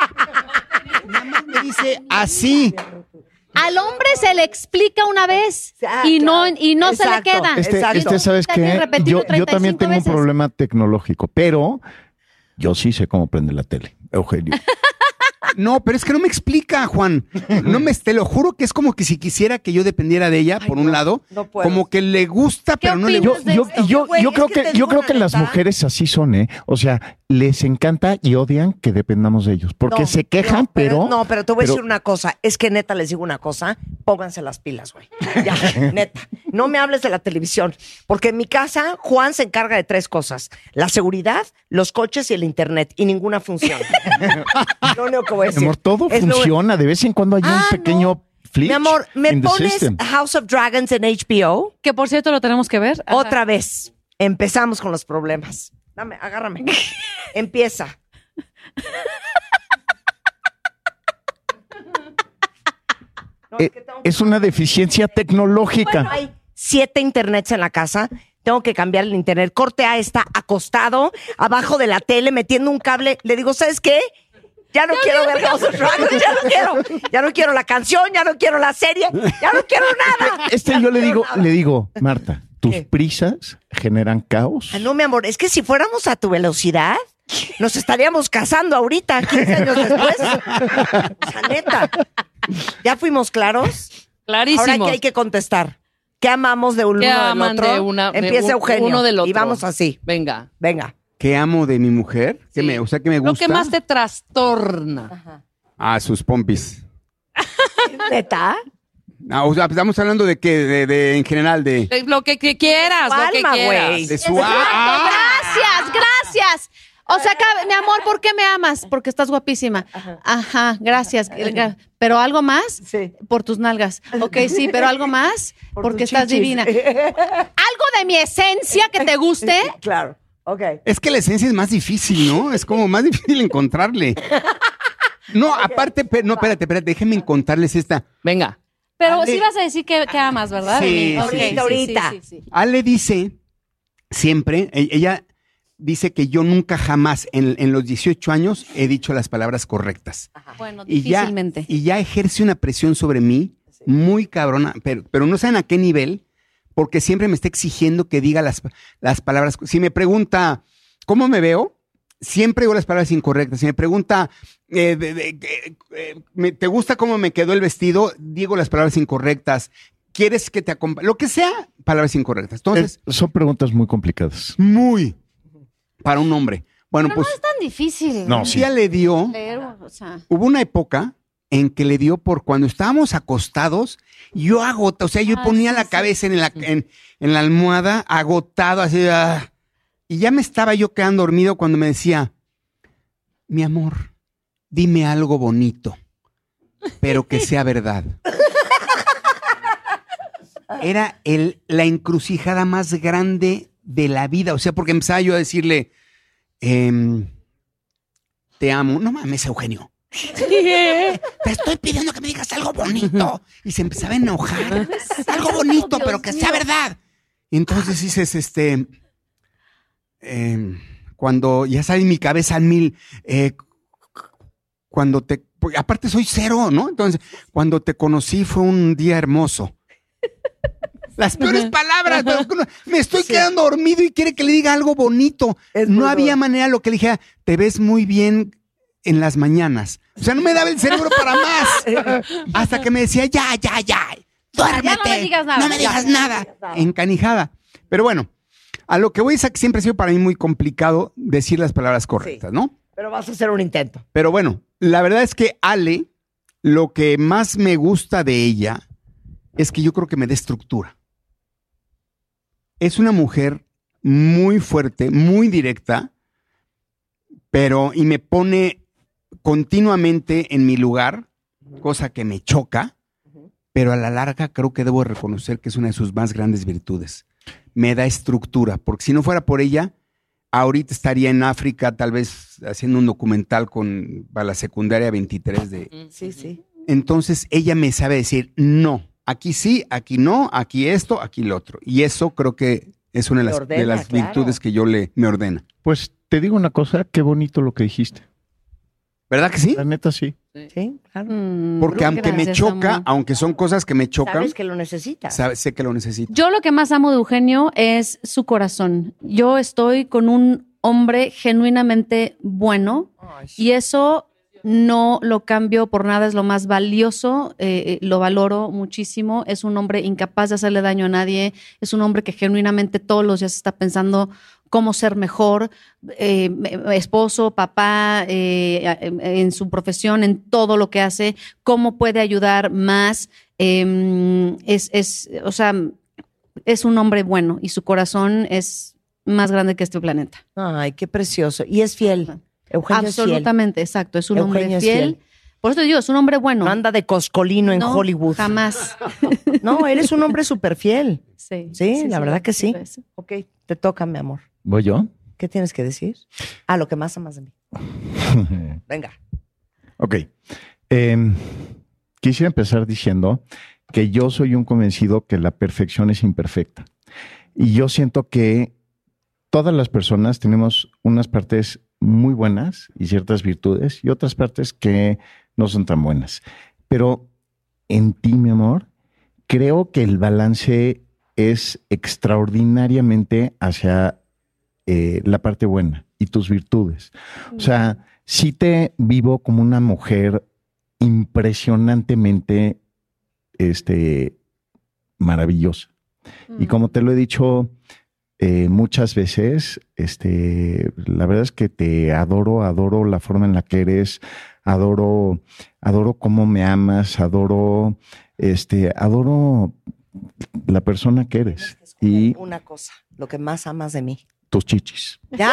Nada más me dice así. Al hombre se le explica una vez Ah, y no, claro. y no se le Exacto. queda. Este, Exacto. este, ¿sabes Está bien qué? repetirlo Yo, yo también treinta y cinco tengo veces. un problema tecnológico, pero yo sí sé cómo prende la tele, Eugenio. No, pero es que no me explica, Juan. No me, te lo juro que es como que si quisiera que yo dependiera de ella, Ay, por un no, lado, no puedo. como que le gusta, ¿Qué pero no le opinas gusta. Yo, de yo, esto? yo, Güey, yo es creo que que, te yo digo creo la que las neta. mujeres así son, ¿eh? O sea, les encanta y odian que dependamos de ellos, porque No, se quejan, no, pero, No, pero te voy pero- a decir una cosa. Es que neta les digo una cosa. Pónganse las pilas, güey. Ya, neta. No me hables de la televisión. Porque en mi casa, Juan se encarga de tres cosas: la seguridad, los coches y el internet. Y ninguna funciona. Lo único que voy a Mi decir. amor, todo Es lo- funciona. De vez en cuando hay Ah, un pequeño no. flip. Mi amor, ¿me in the pones system. House of Dragons en H B O? Que por cierto lo tenemos que ver. Ajá. Otra vez. Empezamos con los problemas. Dame, agárrame. Empieza. No, Eh, que tengo que- es una deficiencia tecnológica. Hay siete internets en la casa. Tengo que cambiar el internet. Corte A está acostado abajo de la tele metiendo un cable. Le digo, ¿sabes qué? Ya no quiero ver House of Dragons, ya no quiero. Ya no quiero la canción, ya no quiero la serie, ya no quiero nada. Este Ya yo no le quiero digo, nada. le digo, Marta, tus ¿Qué? prisas generan caos. Ah, no, mi amor, es que si fuéramos a tu velocidad, nos estaríamos casando ahorita, quince años después. O sea, neta. ¿Ya fuimos claros? Clarísimo. Ahora que hay que contestar. ¿Qué amamos de uno ¿Qué del aman otro? de una- de Empieza un- Eugenio. uno del otro? Y vamos así. Venga. Venga. ¿Qué amo de mi mujer? ¿Qué Sí. me, o sea, que me Lo gusta. que más te trastorna. Ah, sus pompis. ¿Neta? Ah, o sea, estamos hablando de qué, de, de- en general, de, Eh, Lo que, que quieras, Tu lo que alma, quieras. güey. de su... Ah, Gracias, gracias. O sea, cabe- mi amor, ¿por qué me amas? Porque estás guapísima. Ajá, gracias. ¿Pero algo más? Sí. Por tus nalgas. Ok, sí, pero algo más Por porque tus estás chichis. divina. ¿Algo de mi esencia que te guste? Claro. Ok. es que la esencia es más difícil, ¿no? Es como más difícil encontrarle. No, aparte, pe- no, espérate, espérate, déjenme encontrarles esta. Venga. Pero Ale- sí vas a decir que, que amas, ¿verdad? Sí, De mí. sí, Ok, sí. Ahorita. sí, sí, sí. Ale dice siempre, e- ella dice que yo nunca jamás en, en los dieciocho años he dicho las palabras correctas. Bueno, Y ya, difícilmente. y ya ejerce una presión sobre mí muy cabrona, pero, pero no saben a qué nivel, porque siempre me está exigiendo que diga las, las palabras. Si me pregunta, ¿cómo me veo? Siempre digo las palabras incorrectas. Si me pregunta, eh, de, de, de, eh, me, ¿te gusta cómo me quedó el vestido? Digo las palabras incorrectas. ¿Quieres que te acompañe? Lo que sea, palabras incorrectas. Entonces, Eh, son preguntas muy complicadas. muy para un hombre. Bueno, Pero pues no es tan difícil. No, un sí. día le dio, Leer, o sea, hubo una época en que le dio por cuando estábamos acostados, yo agotado, o sea, yo Ah, ponía sí, la sí. cabeza en la, en, en la almohada, agotado, así, ah, y ya me estaba yo quedando dormido cuando me decía, mi amor, dime algo bonito, pero que sea verdad. Era el, la encrucijada más grande de la vida, o sea, porque empezaba yo a decirle, em, te amo, no mames, Eugenio. Te estoy pidiendo que me digas algo bonito. Y se empezaba a enojar. Algo bonito, Dios pero que sea mío. verdad. Y entonces dices, este, eh, cuando ya sabes mi cabeza al mil, eh, cuando te, porque aparte soy cero, ¿no? Entonces, cuando te conocí fue un día hermoso. Las peores palabras, pero me estoy Sí. quedando dormido y quiere que le diga algo bonito. Es No muy había duro. manera lo que le dijera, te ves muy bien en las mañanas. O sea, no me daba el cerebro para más. Hasta que me decía, ya, ya, ya, duérmete. Ya no me digas nada. No me Ya. digas nada. Encanijada. Pero bueno, a lo que voy es a que siempre ha sido para mí muy complicado decir las palabras correctas, Sí. ¿no? Pero vas a hacer un intento. Pero bueno, la verdad es que Ale, lo que más me gusta de ella es que yo creo que me da estructura. Es una mujer muy fuerte, muy directa, pero y me pone continuamente en mi lugar, cosa que me choca, pero a la larga creo que debo reconocer que es una de sus más grandes virtudes. Me da estructura, porque si no fuera por ella, ahorita estaría en África, tal vez haciendo un documental con para la secundaria veintitrés de... Sí, sí. Entonces ella me sabe decir, no, aquí sí, aquí no, aquí esto, aquí lo otro. Y eso creo que es una de Te las, ordena, de las claro. virtudes que yo le me ordena. Pues te digo una cosa, qué bonito lo que dijiste. ¿Verdad que sí? La neta sí. Sí, claro. mm, Porque aunque me gracias, choca, amor. aunque son cosas que me chocan, Sabes que lo necesitas. sabe- sé que lo necesito. Yo lo que más amo de Eugenio es su corazón. Yo estoy con un hombre genuinamente bueno y eso no lo cambio por nada, es lo más valioso, eh, lo valoro muchísimo. Es un hombre incapaz de hacerle daño a nadie, es un hombre que genuinamente todos los días está pensando cómo ser mejor, eh, esposo, papá, eh, en su profesión, en todo lo que hace, cómo puede ayudar más. Eh, es, es, o sea, es un hombre bueno y su corazón es más grande que este planeta. Ay, qué precioso. Y es fiel. Eugenio Absolutamente, exacto. Es un Eugenio hombre es fiel. fiel. Por eso te digo, es un hombre bueno. es fiel. No anda de coscolino en No, Hollywood. Jamás. No, eres un hombre súper fiel. Sí, Sí, la verdad que sí. pues. Ok, te toca, mi amor. ¿Voy yo? ¿Qué tienes que decir? Ah, lo que más amas de mí. Venga. Ok. Eh, quisiera empezar diciendo que yo soy un convencido que la perfección es imperfecta. Y yo siento que todas las personas tenemos unas partes muy buenas y ciertas virtudes y otras partes que no son tan buenas. Pero en ti, mi amor, creo que el balance es extraordinariamente hacia eh, la parte buena y tus virtudes. O sea, sí te vivo como una mujer impresionantemente este, maravillosa. Y como te lo he dicho eh, muchas veces, este, la verdad es que te adoro, adoro la forma en la que eres, adoro, adoro cómo me amas, adoro, este, adoro la persona que eres y Una cosa, lo que más amas de mí. tus chichis. ¡Ya!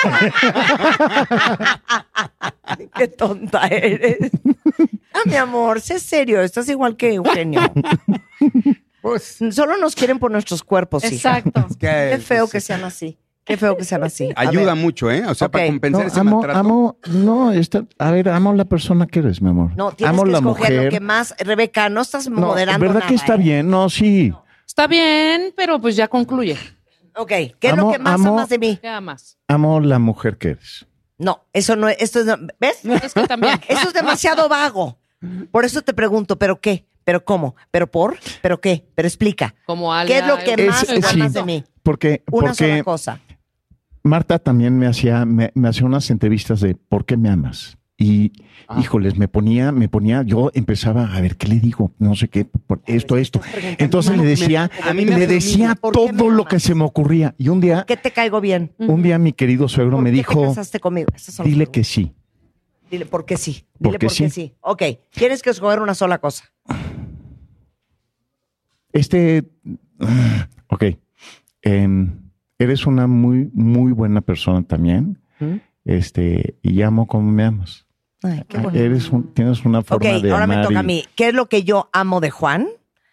¡Qué tonta eres! Ah, mi amor, sé serio, estás igual que Eugenio. Pues, Solo nos quieren por nuestros cuerpos, hija. Exacto. es que, Qué feo pues, que sean así. Qué feo que sean así. A ayuda ver. mucho, ¿eh? O sea, Ok. para compensar No, ese amo, maltrato. amo, no, está, a ver, amo la persona que eres, mi amor. No, tienes amo que la escoger mujer. lo que más... Rebeca, no estás No, moderando ¿verdad nada, que está ¿eh? bien? No, sí. Está bien, pero pues ya concluye. Ok, ¿qué es lo Amo- que más amo- amas de mí? ¿Qué amas? Amo la mujer que eres. No, eso no es... Esto es, ¿ves? Es que también. Eso es demasiado vago. Por eso te pregunto, ¿pero qué? ¿Pero cómo? ¿Pero por? ¿Pero qué? ¿Pero explica? Como ¿Qué es lo que Es- más es- amas sí. de mí? Porque, Una sola porque cosa. Marta también me hacía, me, me hacía unas entrevistas de ¿por qué me amas? Y, Ah. híjoles, me ponía, me ponía, yo empezaba a ver qué le digo, no sé qué, por esto, esto. Entonces No, le me- decía, a mí me le hace lo decía mismo. ¿Por qué me todo lo amas? que se me ocurría. Y un día, ¿Qué te caigo bien? un día mi querido suegro ¿Por me qué te dijo, casaste conmigo? Esas son las dile que preguntas. sí. Dile por qué sí. Dile Porque por qué sí. sí. Ok, tienes que escoger una sola cosa. Este, ok, em, eres una muy, muy buena persona también. ¿Mm? Este, y amo como me amas. Ay, qué bonito. Eres un, tienes una Ok, forma de ahora me amar toca y- a mí. ¿Qué es lo que yo amo de Juan?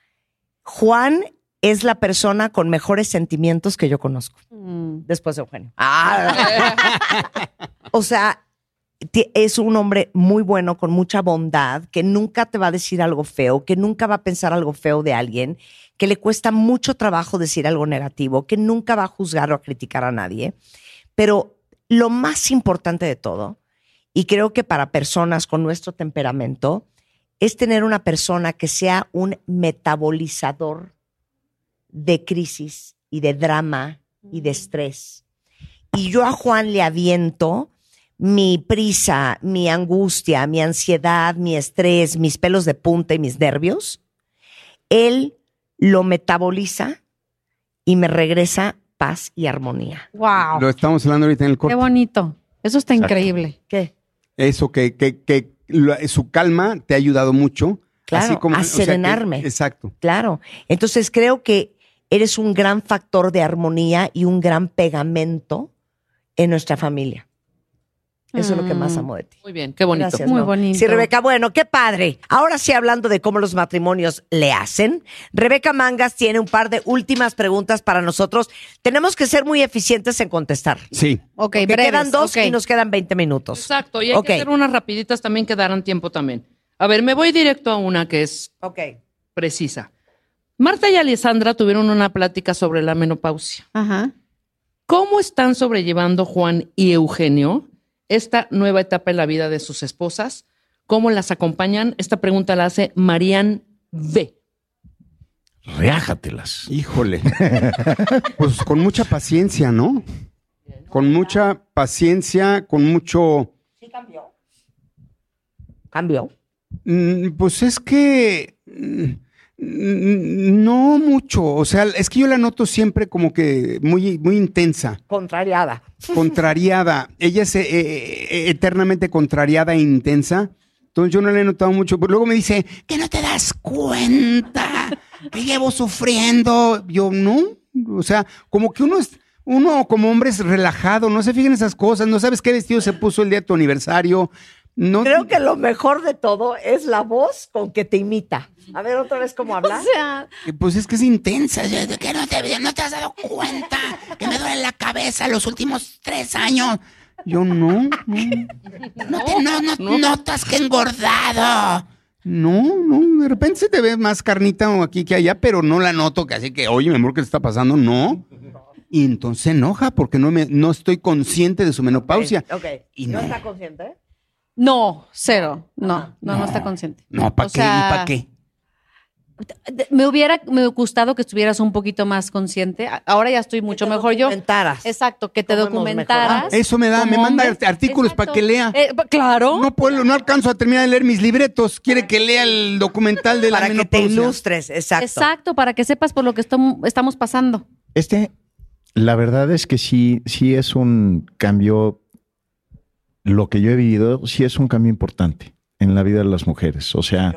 Juan es la persona con mejores sentimientos que yo conozco. Mm. Después de Eugenio. Ah. O sea, ti- es un hombre muy bueno, con mucha bondad, que nunca te va a decir algo feo, que nunca va a pensar algo feo de alguien, que le cuesta mucho trabajo decir algo negativo, que nunca va a juzgar o a criticar a nadie. Pero lo más importante de todo, y creo que para personas con nuestro temperamento, es tener una persona que sea un metabolizador de crisis y de drama y de estrés. Y yo a Juan le aviento mi prisa, mi angustia, mi ansiedad, mi estrés, mis pelos de punta y mis nervios. Él lo metaboliza y me regresa paz y armonía. Wow. Lo estamos hablando ahorita en el Qué corte. bonito. Eso está Exacto. increíble. ¿Qué? Eso, que, que, que lo- su calma te ha ayudado mucho. Claro, así como, a o sea, que- serenarme. exacto. Claro. Entonces creo que eres un gran factor de armonía y un gran pegamento en nuestra familia. Eso es lo que más Mm. amo de ti. Muy bien, qué bonito. Gracias. Muy ¿no? bonito. Sí, Rebeca, bueno, qué padre. Ahora sí, hablando de cómo los matrimonios le hacen, Rebeca Mangas tiene un par de últimas preguntas para nosotros. Tenemos que ser muy eficientes en contestar. Sí. Ok, Que breves, quedan dos ok. y nos quedan veinte minutos. Exacto, y hay Ok. que hacer unas rapiditas también que darán tiempo también. A ver, me voy directo a una que es Ok. precisa. Marta y Alessandra tuvieron una plática sobre la menopausia. Ajá. ¿Cómo están sobrellevando Juan y Eugenio esta nueva etapa en la vida de sus esposas? ¿Cómo las acompañan? Esta pregunta la hace Marian V. Reájatelas. Híjole. Pues con mucha paciencia, ¿no? Con mucha paciencia, con mucho... Sí, cambió. ¿Cambió? Mm, Pues es que mm, mm, no mucho, o sea, es que yo la noto siempre como que muy, muy intensa, Contrariada. contrariada. Ella es eh, eh, eternamente contrariada e intensa. Entonces yo no la he notado mucho, pero luego me dice, que no te das cuenta, que llevo sufriendo. Yo no, o sea, como que uno es, uno como hombre es relajado, no se fijan en esas cosas, no sabes qué vestido se puso el día de tu aniversario. No, Creo que lo mejor de todo es la voz con que te imita. A ver otra vez cómo habla. O sea, Pues es que es intensa, ya, de que no te, no te has dado cuenta que me duele la cabeza los últimos tres años. Yo no, no, no, te, no, no, no. notas que he engordado. No, no, de repente se te ve más carnita aquí que allá, pero no la noto, que así que, oye, mi amor, ¿qué te está pasando? No. Y entonces se enoja porque no, me, no estoy consciente de su menopausia. Ok. Y ¿No no. está consciente? no, cero. No, no, no, está consciente. No, ¿para O qué? sea, ¿Y para qué? Me hubiera me gustado que estuvieras un poquito más consciente. A- Ahora ya estoy mucho te mejor yo. documentaras. Exacto, que te ¿Cómo hemos documentaras. mejorado? Eso me da, me como manda hombre. artículos para Exacto. que lea. Eh, pa- claro. No puedo, no alcanzo a terminar de leer mis libretos. Quiere que lea el documental de la Para que te menopausia. ilustres, exacto. Exacto, para que sepas por lo que estom- estamos pasando. Este, la verdad es que sí, sí es un cambio, lo que yo he vivido, sí es un cambio importante en la vida de las mujeres. O sea,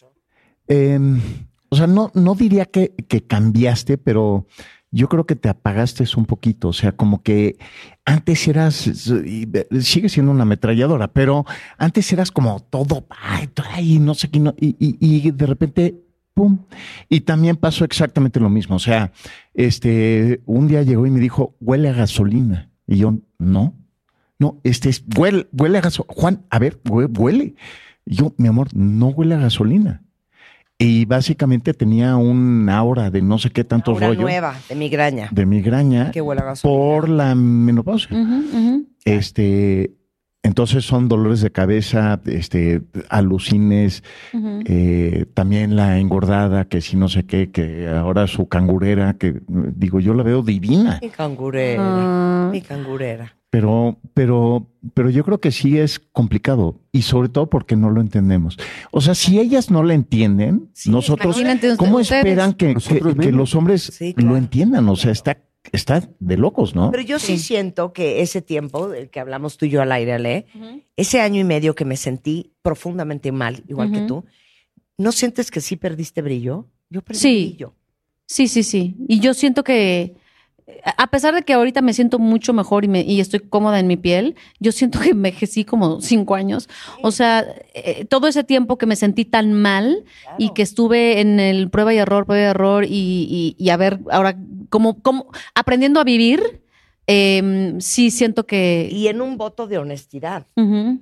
em, o sea, no, no diría que, que cambiaste, pero yo creo que te apagaste un poquito. O sea, como que antes eras, y sigue siendo una ametralladora, pero antes eras como todo, ay, ay, no sé qué, no, y, y, y de repente, pum. Y también pasó exactamente lo mismo. O sea, este, un día llegó y me dijo, huele a gasolina. Y yo, no, no, este es, huele, huele a gasolina. Juan, a ver, hue- huele. Y yo, mi amor, no huele a gasolina. Y básicamente tenía un aura de no sé qué tanto Una rollo nueva de migraña. de migraña Que huele a gasolina. por la menopausia. Ujú, ujú. Este, Entonces son dolores de cabeza, este, alucines, Ujú. eh, también la engordada, que si no sé qué, que ahora su cangurera, que digo, yo la veo divina, Mi cangurera. Ah. Mi cangurera. pero, pero, pero yo creo que sí es complicado y sobre todo porque no lo entendemos. O sea, si ellas no la entienden, Sí, nosotros, imagínate ¿cómo ustedes. esperan que, que, Nosotros que mismos. los hombres Sí, claro. lo entiendan? O sea, está, está de locos, ¿no? Pero yo sí. Sí. siento que ese tiempo del que hablamos tú y yo al aire, Ale, ese año y medio que me sentí profundamente mal, igual que Ujú. tú, ¿no sientes que sí perdiste brillo? Yo perdí Sí. brillo. Sí, sí, sí. Y yo siento que, a pesar de que ahorita me siento mucho mejor y, me, y estoy cómoda en mi piel, yo siento que envejecí como cinco años. O sea, eh, todo ese tiempo que me sentí tan mal y que estuve en el prueba y error, prueba y error y, y, y a ver ahora cómo, cómo aprendiendo a vivir, eh, sí siento que... Y en un voto de honestidad. Ujú.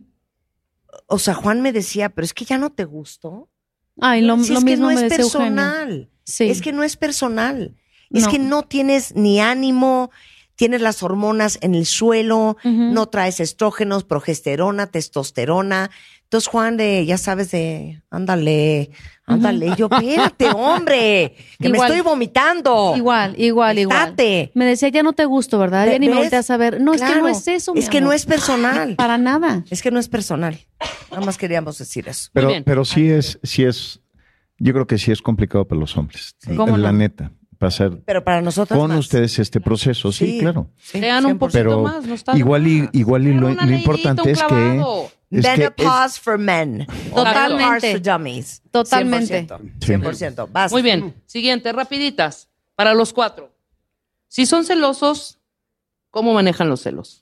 O sea, Juan me decía, pero es que ya no te gustó. Ay, lo, Si lo es que mismo no me es decía Eugenio. personal. Sí. Es que no es personal. Es No. que no tienes ni ánimo, tienes las hormonas en el suelo, Ujú. no traes estrógenos, progesterona, testosterona. Entonces, Juan, de, ya sabes, de, ándale, ándale. Y yo, espérate, hombre, que me Igual. estoy vomitando. Igual, igual, igual. Estate. Me decía, ya no te gusto, ¿verdad? Ya ni me ¿Ves? volteas a ver. No, es que Claro. no es eso, mi Es que no amor. es personal. Para nada. Es que no es personal. Nada más queríamos decir eso. Pero, bien. pero sí es, sí es, yo creo que sí es complicado para los hombres. ¿Cómo La no? neta, pasar Pero para nosotros con más. ustedes este proceso. Sí, claro. sí, Lean un cien por poquito ciento. Pero más, no está de igual y, más. igual y Lean lo, una lo leyita, importante un es que, clavado. es que es- Menopause for men. Totalmente. Menopause for dummies. Totalmente. cien por ciento. cien por ciento. Vas. Muy bien. Siguiente, rapiditas. Para los cuatro. Si son celosos, ¿cómo manejan los celos?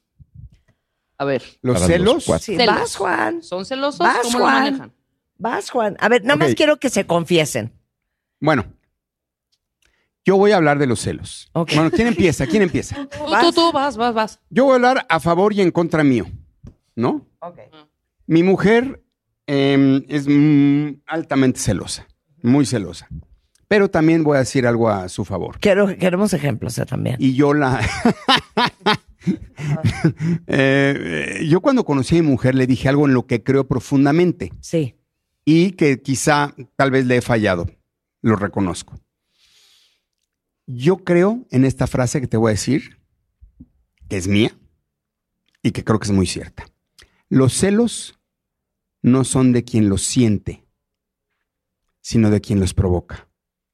A ver. Los Para los celos. cuatro. Sí, Celos. vas, Juan. ¿Son celosos? Vas, ¿Cómo lo Juan. manejan? Vas, Juan. A ver, nada más Ok. quiero que se confiesen. Bueno, yo voy a hablar de los celos. Ok. Bueno, ¿quién empieza? ¿Quién empieza? Tú, tú, tú, vas, vas, vas. Yo voy a hablar a favor y en contra mío, ¿no? Ok. Mi mujer eh, es mm, altamente celosa, muy celosa. Pero también voy a decir algo a su favor. Quiero, queremos ejemplos eh, también. Y yo la... Eh, eh, yo cuando conocí a mi mujer le dije algo en lo que creo profundamente Sí. y que quizá tal vez le he fallado, lo reconozco. Yo creo en esta frase que te voy a decir, que es mía y que creo que es muy cierta. Los celos no son de quien los siente, sino de quien los provoca.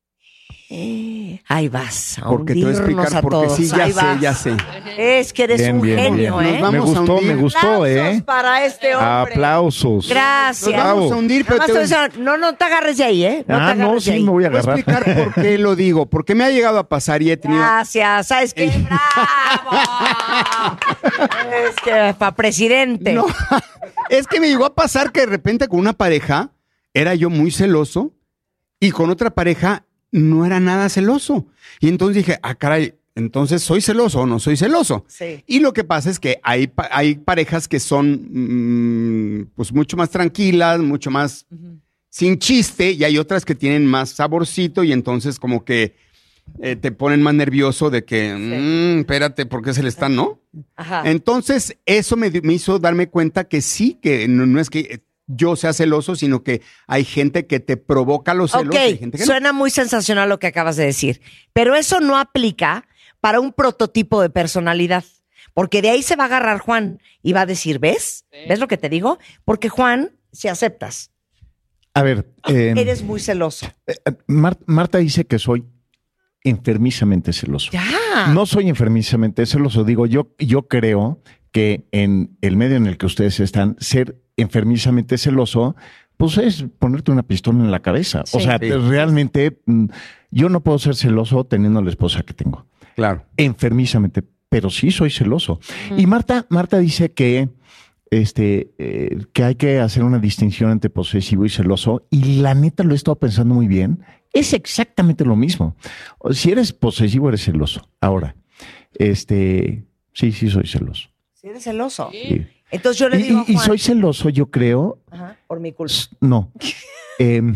Eh, Ahí vas a Porque te voy a hundirnos explicar a porque todos. sí, ya Ahí sé, vas. ya sé. Es que eres Bien, un bien, genio, bien. ¿eh? Nos vamos Me a gustó, hundir. me gustó, Aplausos ¿eh? para este hombre. Aplausos. Gracias. Nos vamos a hundir, pero Nada te más voy- te voy a decir, no, no te agarres de ahí, ¿eh? No ah, te no, agarres de sí, ahí. me voy a Voy a agarrar. explicar por qué lo digo. Porque me ha llegado a pasar y he tenido... Gracias, ¿sabes qué? Ey. ¡Bravo! Es que para presidente. No, es que me llegó a pasar que de repente con una pareja era yo muy celoso y con otra pareja no era nada celoso. Y entonces dije, ah, caray, entonces ¿soy celoso o no soy celoso? Sí. Y lo que pasa es que hay, pa- hay parejas que son mm, pues mucho más tranquilas, mucho más sin chiste, y hay otras que tienen más saborcito y entonces como que eh, te ponen más nervioso de que, mm, espérate, ¿por qué se le están, no? Ajá. Entonces, eso me, di- me hizo darme cuenta que sí, que no, no es que yo sea celoso, sino que hay gente que te provoca los celos. Ok, y hay gente que no. suena muy sensacional lo que acabas de decir, pero eso no aplica para un prototipo de personalidad, porque de ahí se va a agarrar Juan y va a decir, ¿ves? ¿Ves lo que te digo? Porque Juan, si aceptas, A ver, eh, eres muy celoso. Mar- Marta dice que soy enfermizamente celoso. Ya. No soy enfermizamente celoso, digo, yo, yo creo que en el medio en el que ustedes están, ser enfermizamente celoso, pues es ponerte una pistola en la cabeza. O Sí. sea, Sí. realmente mm, yo no puedo ser celoso teniendo la esposa que tengo. Claro. Enfermizamente, pero sí soy celoso. Y Marta, Marta dice que, este, eh, que hay que hacer una distinción entre posesivo y celoso, y la neta lo he estado pensando muy bien. Es exactamente lo mismo. O- Si eres posesivo, eres celoso. Ahora, este, sí, sí soy celoso. Si eres celoso. Sí. Entonces yo le Y, digo a y- y Juan, soy celoso, yo creo. Ajá, por mi culpa. s- No. Em,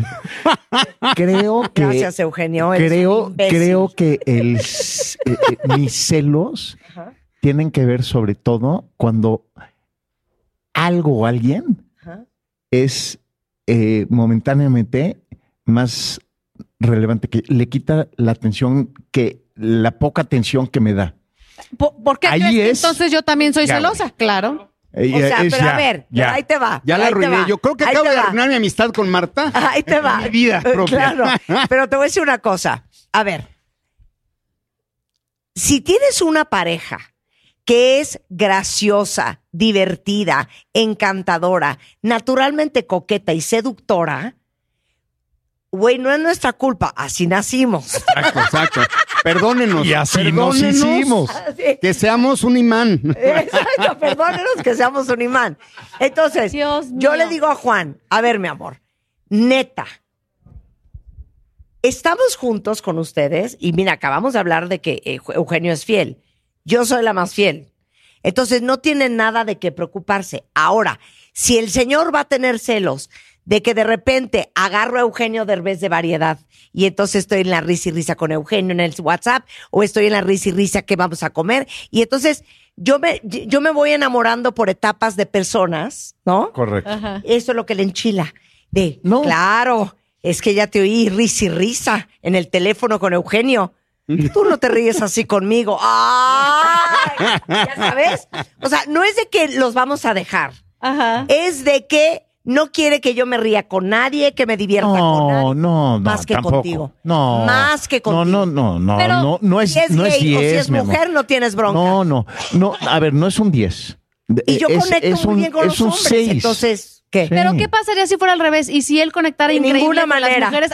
creo que. Gracias, Eugenio. eres un Creo, imbécil. creo que el, s- eh, eh, mis celos Ajá. tienen que ver sobre todo cuando algo o alguien Ajá. es eh, momentáneamente más relevante, que le quita la atención, que la poca atención que me da. ¿Por, por qué Ahí crees que es- entonces yo también soy Ya, celosa? Claro. Eh, O sea, es pero ya, a ver, ya. ahí te va. Ya la ahí te arruiné. va, Yo creo que ahí acabo te de va. arruinar mi amistad con Marta. Ahí te va. Mi vida propia. Claro, pero te voy a decir una cosa. A ver, si tienes una pareja que es graciosa, divertida, encantadora, naturalmente coqueta y seductora, güey, no es nuestra culpa, así nacimos. Exacto, exacto. Perdónenos. Y así nos perdónenos hicimos. Así. Que seamos un imán. Exacto, perdónenos que seamos un imán. Entonces, Dios yo mío. le digo a Juan, a ver, mi amor, neta, estamos juntos con ustedes y mira, acabamos de hablar de que eh, Eugenio es fiel. Yo soy la más fiel. Entonces, no tiene nada de qué preocuparse. Ahora, si el señor va a tener celos de que de repente agarro a Eugenio Derbez de Variedad y entonces estoy en la risa y risa con Eugenio en el WhatsApp, o estoy en la risa y risa que vamos a comer, y entonces yo me, yo me voy enamorando por etapas de personas, ¿no? Correcto. Ajá. Eso es lo que le enchila. De, No. claro, es que ya te oí risa y risa en el teléfono con Eugenio. Tú no te ríes así conmigo. ¡Ay! ¿Ya sabes? O sea, no es de que los vamos a dejar. Ajá. Es de que no quiere que yo me ría con nadie, que me divierta con No, nadie. no, no. Más que tampoco. contigo. No. Más que contigo. No, no, no, no. Pero no, no es, Si es no es gay o si diez, es mi amor. mujer, no tienes bronca. No, no. No, a ver, no es un diez. Y yo es, conecto es muy un, bien con es los un hombres. seis. Entonces, ¿qué? Sí. Pero ¿qué pasaría si fuera al revés? Y si él conectara De increíble ninguna con manera. las mujeres. De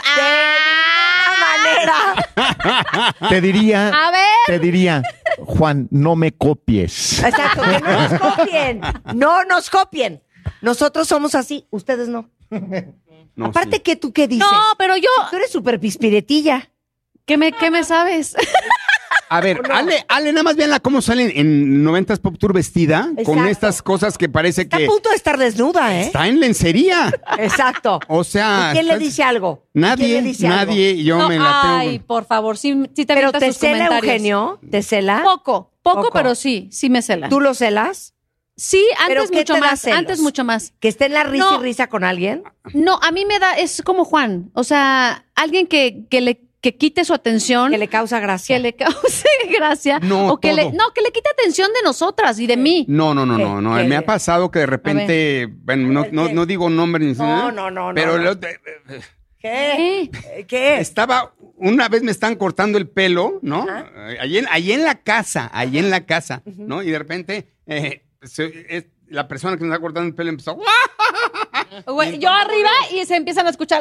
¡Ah! ninguna manera. Te diría, A ver. te diría, Juan, no me copies. Exacto, que no nos copien. No nos copien. Nosotros somos así, ustedes no. No, Aparte, sí. que tú qué dices? No, pero yo. Tú eres súper pispiretilla. ¿Qué me, qué me sabes? A ver, Ale, Ale, nada más véanla cómo salen en noventas Pop Tour vestida, con Exacto. estas cosas que parece Está que a punto de estar desnuda, ¿eh? está en lencería. Exacto. O sea, ¿Y quién le estás- dice algo? Nadie, ¿Quién le dice algo? nadie, yo No, me la tengo. ay, por favor, sí, sí te Pero avientas te sus cela comentarios. Eugenio, te cela. Poco, poco, Poco. pero sí, sí me cela. ¿Tú lo celas? Sí, ¿Pero antes qué mucho te da más, celos? antes mucho más. ¿Que esté en la risa No. y risa con alguien? No, a mí me da, es como Juan, o sea, alguien que, que le que quite su atención, Que le causa gracia. que le cause gracia, No, o que le, todo. no, que le quite atención de nosotras y de mí. No, no, no, ¿Qué? no, no. ¿Qué? Me ha pasado que de repente, bueno, no, ver, no, ¿qué? no digo nombre ni No, nada, no, no, no, pero no. lo- ¿Qué? ¿Qué? ¿Qué? estaba, una vez me están cortando el pelo, ¿no? Allí en, allí en la casa, allí en la casa, ¿no? Y de repente, eh, se- es- la persona que me está cortando el pelo empezó, Güey, yo arriba y se empiezan a escuchar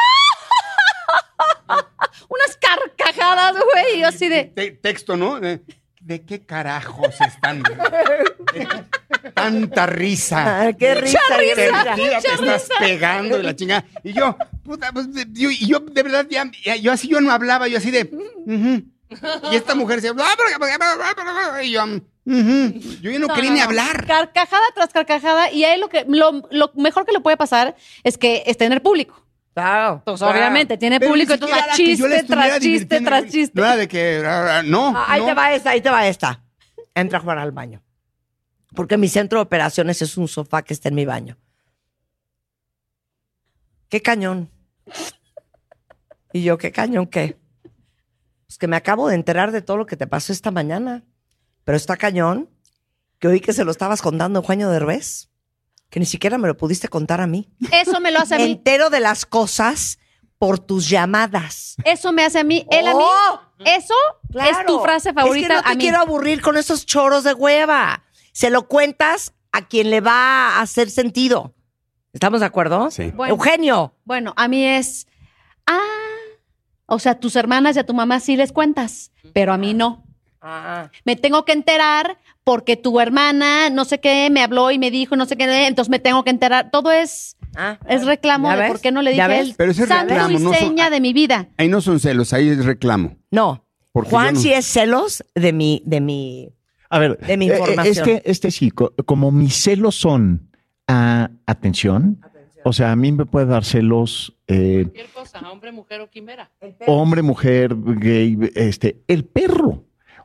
unas carcajadas, güey, y yo así de Te- texto, ¿no? De, ¿de qué carajos están? De- tanta risa. Ah, qué risa, Mucha qué risa. risa. Divertida, te mucha estás risa. pegando de la chingada. Y yo, puta, pues, de- yo, y yo de verdad, ya, ya- yo así, yo no hablaba, yo así de, ujú. Y esta mujer se, y yo, ujú. Yo ya no No, quería no, ni no. hablar. Carcajada tras carcajada. Y ahí lo que lo, lo mejor que le puede pasar es que esté en el público. Claro. Entonces, claro. obviamente, tiene Pero público, ni entonces siquiera a era que yo la chiste estuviera tras chiste divirtiendo. tras chiste. No era de que, ah, no. Ah, ahí no. te va esta, ahí te va esta. Entra Juan al baño. Porque mi centro de operaciones es un sofá que está en mi baño. ¿Qué cañón? Y yo, ¿qué cañón qué? Pues que me acabo de enterar de todo lo que te pasó esta mañana. Pero está cañón que oí que se lo estabas contando a Eugenio Derbez, que ni siquiera me lo pudiste contar a mí. Eso me lo hace a Me mí. entero de las cosas por tus llamadas. Eso me hace a mí. Él a mí. ¡Oh! Eso es tu frase favorita Es que no te a mí. quiero aburrir con esos choros de hueva. Se lo cuentas a quien le va a hacer sentido. ¿Estamos de acuerdo? Sí. Bueno. Eugenio. Bueno, a mí es. Ah. O sea, a tus hermanas y a tu mamá sí les cuentas, pero a mí no. Me tengo que enterar porque tu hermana, no sé qué, me habló y me dijo, no sé qué, entonces me tengo que enterar. Todo es, Ah. es reclamo ¿Ya de ves? por qué no le ¿Ya dije a ves? él. Pero ese es Santo reclamo, y no son- seña de mi vida. Ahí no son celos, ahí es reclamo. No. Porque Juan yo no- sí es celos de mi, de mi. A ver, De mi eh, eh, información. es que este sí, co- como mis celos son a atención, o sea, a mí me puede dar celos eh, Cualquier cosa, hombre, mujer o quimera. hombre, mujer, gay, este, el perro.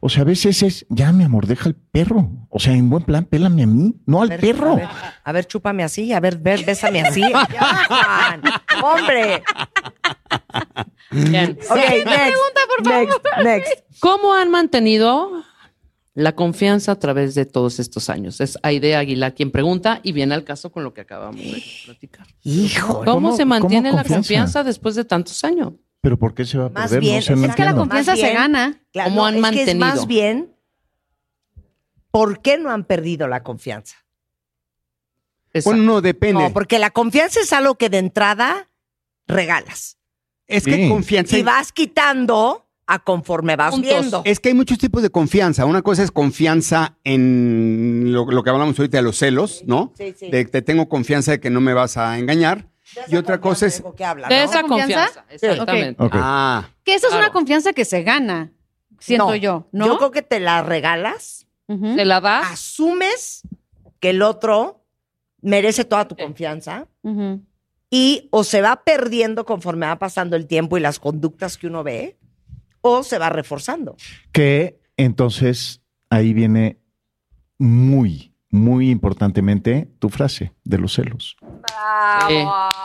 O sea, a veces es, ya, mi amor, deja el perro. O sea, en buen plan, pélame a mí, no al A ver, perro. A ver, a ver, chúpame así, a ver, ver, bésame así. Ya, Juan, hombre. Bien. Ok, next. pregunta, por favor. Next, next. ¿Cómo han mantenido la confianza a través de todos estos años? Es Aide Aguilar quien pregunta y viene al caso con lo que acabamos de platicar. Hijo. ¿Cómo, ¿Cómo- se mantiene cómo la confianza? confianza después de tantos años? Pero ¿por qué se va a Más perder? bien, no sé, no es Es que la entiendo. confianza Más se bien- gana. Claro, ¿Cómo no, han es que es mantenido? más bien, ¿por qué no han perdido la confianza? Exacto. Bueno, no, depende. No, porque la confianza es algo que de entrada regalas. Es que Sí. confianza. Y vas quitando a conforme vas Puntos. viendo. Es que hay muchos tipos de confianza. Una cosa es confianza en lo, lo que hablamos ahorita de los celos, ¿no? Sí, sí. De que te tengo confianza de que no me vas a engañar. Y otra cosa es... Que habla, De ¿no? esa ¿Confianza? confianza, exactamente. Ok. Ah, Que eso es Claro. una confianza que se gana, siento No, yo, ¿no? Yo creo que te la regalas, Ujú. ¿Te la das? asumes que el otro merece toda tu confianza Ujú. y o se va perdiendo conforme va pasando el tiempo y las conductas que uno ve, o se va reforzando. Que entonces ahí viene muy, muy importantemente tu frase de los celos. Sí.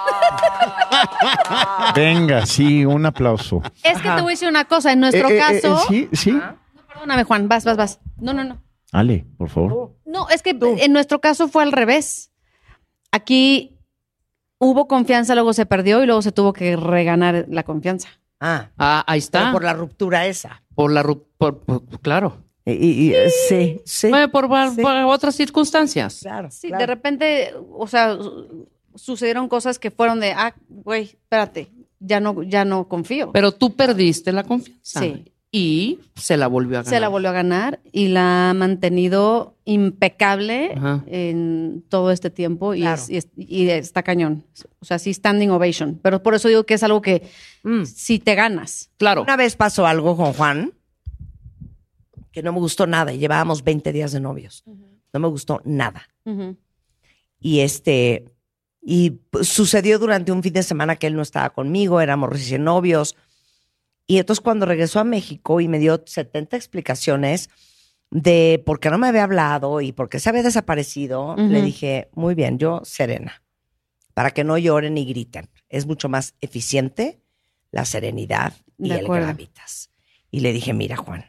Venga, sí, un aplauso. Es que te voy a decir una cosa, en nuestro Eh, eh, eh, caso... sí, sí. Perdóname, Juan, vas, vas, vas. No, no, no. Ale, por favor. No, es que en nuestro caso fue al revés. Aquí hubo confianza, luego se perdió y luego se tuvo que reganar la confianza. Ah, Ah, ahí pero está. por la ruptura esa. Por la ru- por- por- claro. Y, y- y- sí, sí. Bueno, por, por- Sí. por otras circunstancias. Claro, Sí, claro. de repente, o sea, su- sucedieron cosas que fueron de, ah, güey, espérate, ya no, ya no confío. Pero tú perdiste la confianza. Sí. Y se la volvió a ganar. Se la volvió a ganar y la ha mantenido impecable Ajá. en todo este tiempo y, Claro. es- y es- y está cañón. O sea, sí, standing ovation. Pero por eso digo que es algo que Mm. si te ganas. Claro. Una vez pasó algo con Juan que no me gustó nada y llevábamos veinte días de novios. No me gustó nada. Ujú. Y este, y pues, sucedió durante un fin de semana que él no estaba conmigo, éramos recién novios. Y entonces cuando regresó a México y me dio setenta explicaciones de por qué no me había hablado y por qué se había desaparecido, Ujú. le dije, muy bien, yo serena, para que no lloren y griten. Es mucho más eficiente la serenidad y De el acuerdo. gravitas. Y le dije, mira, Juan,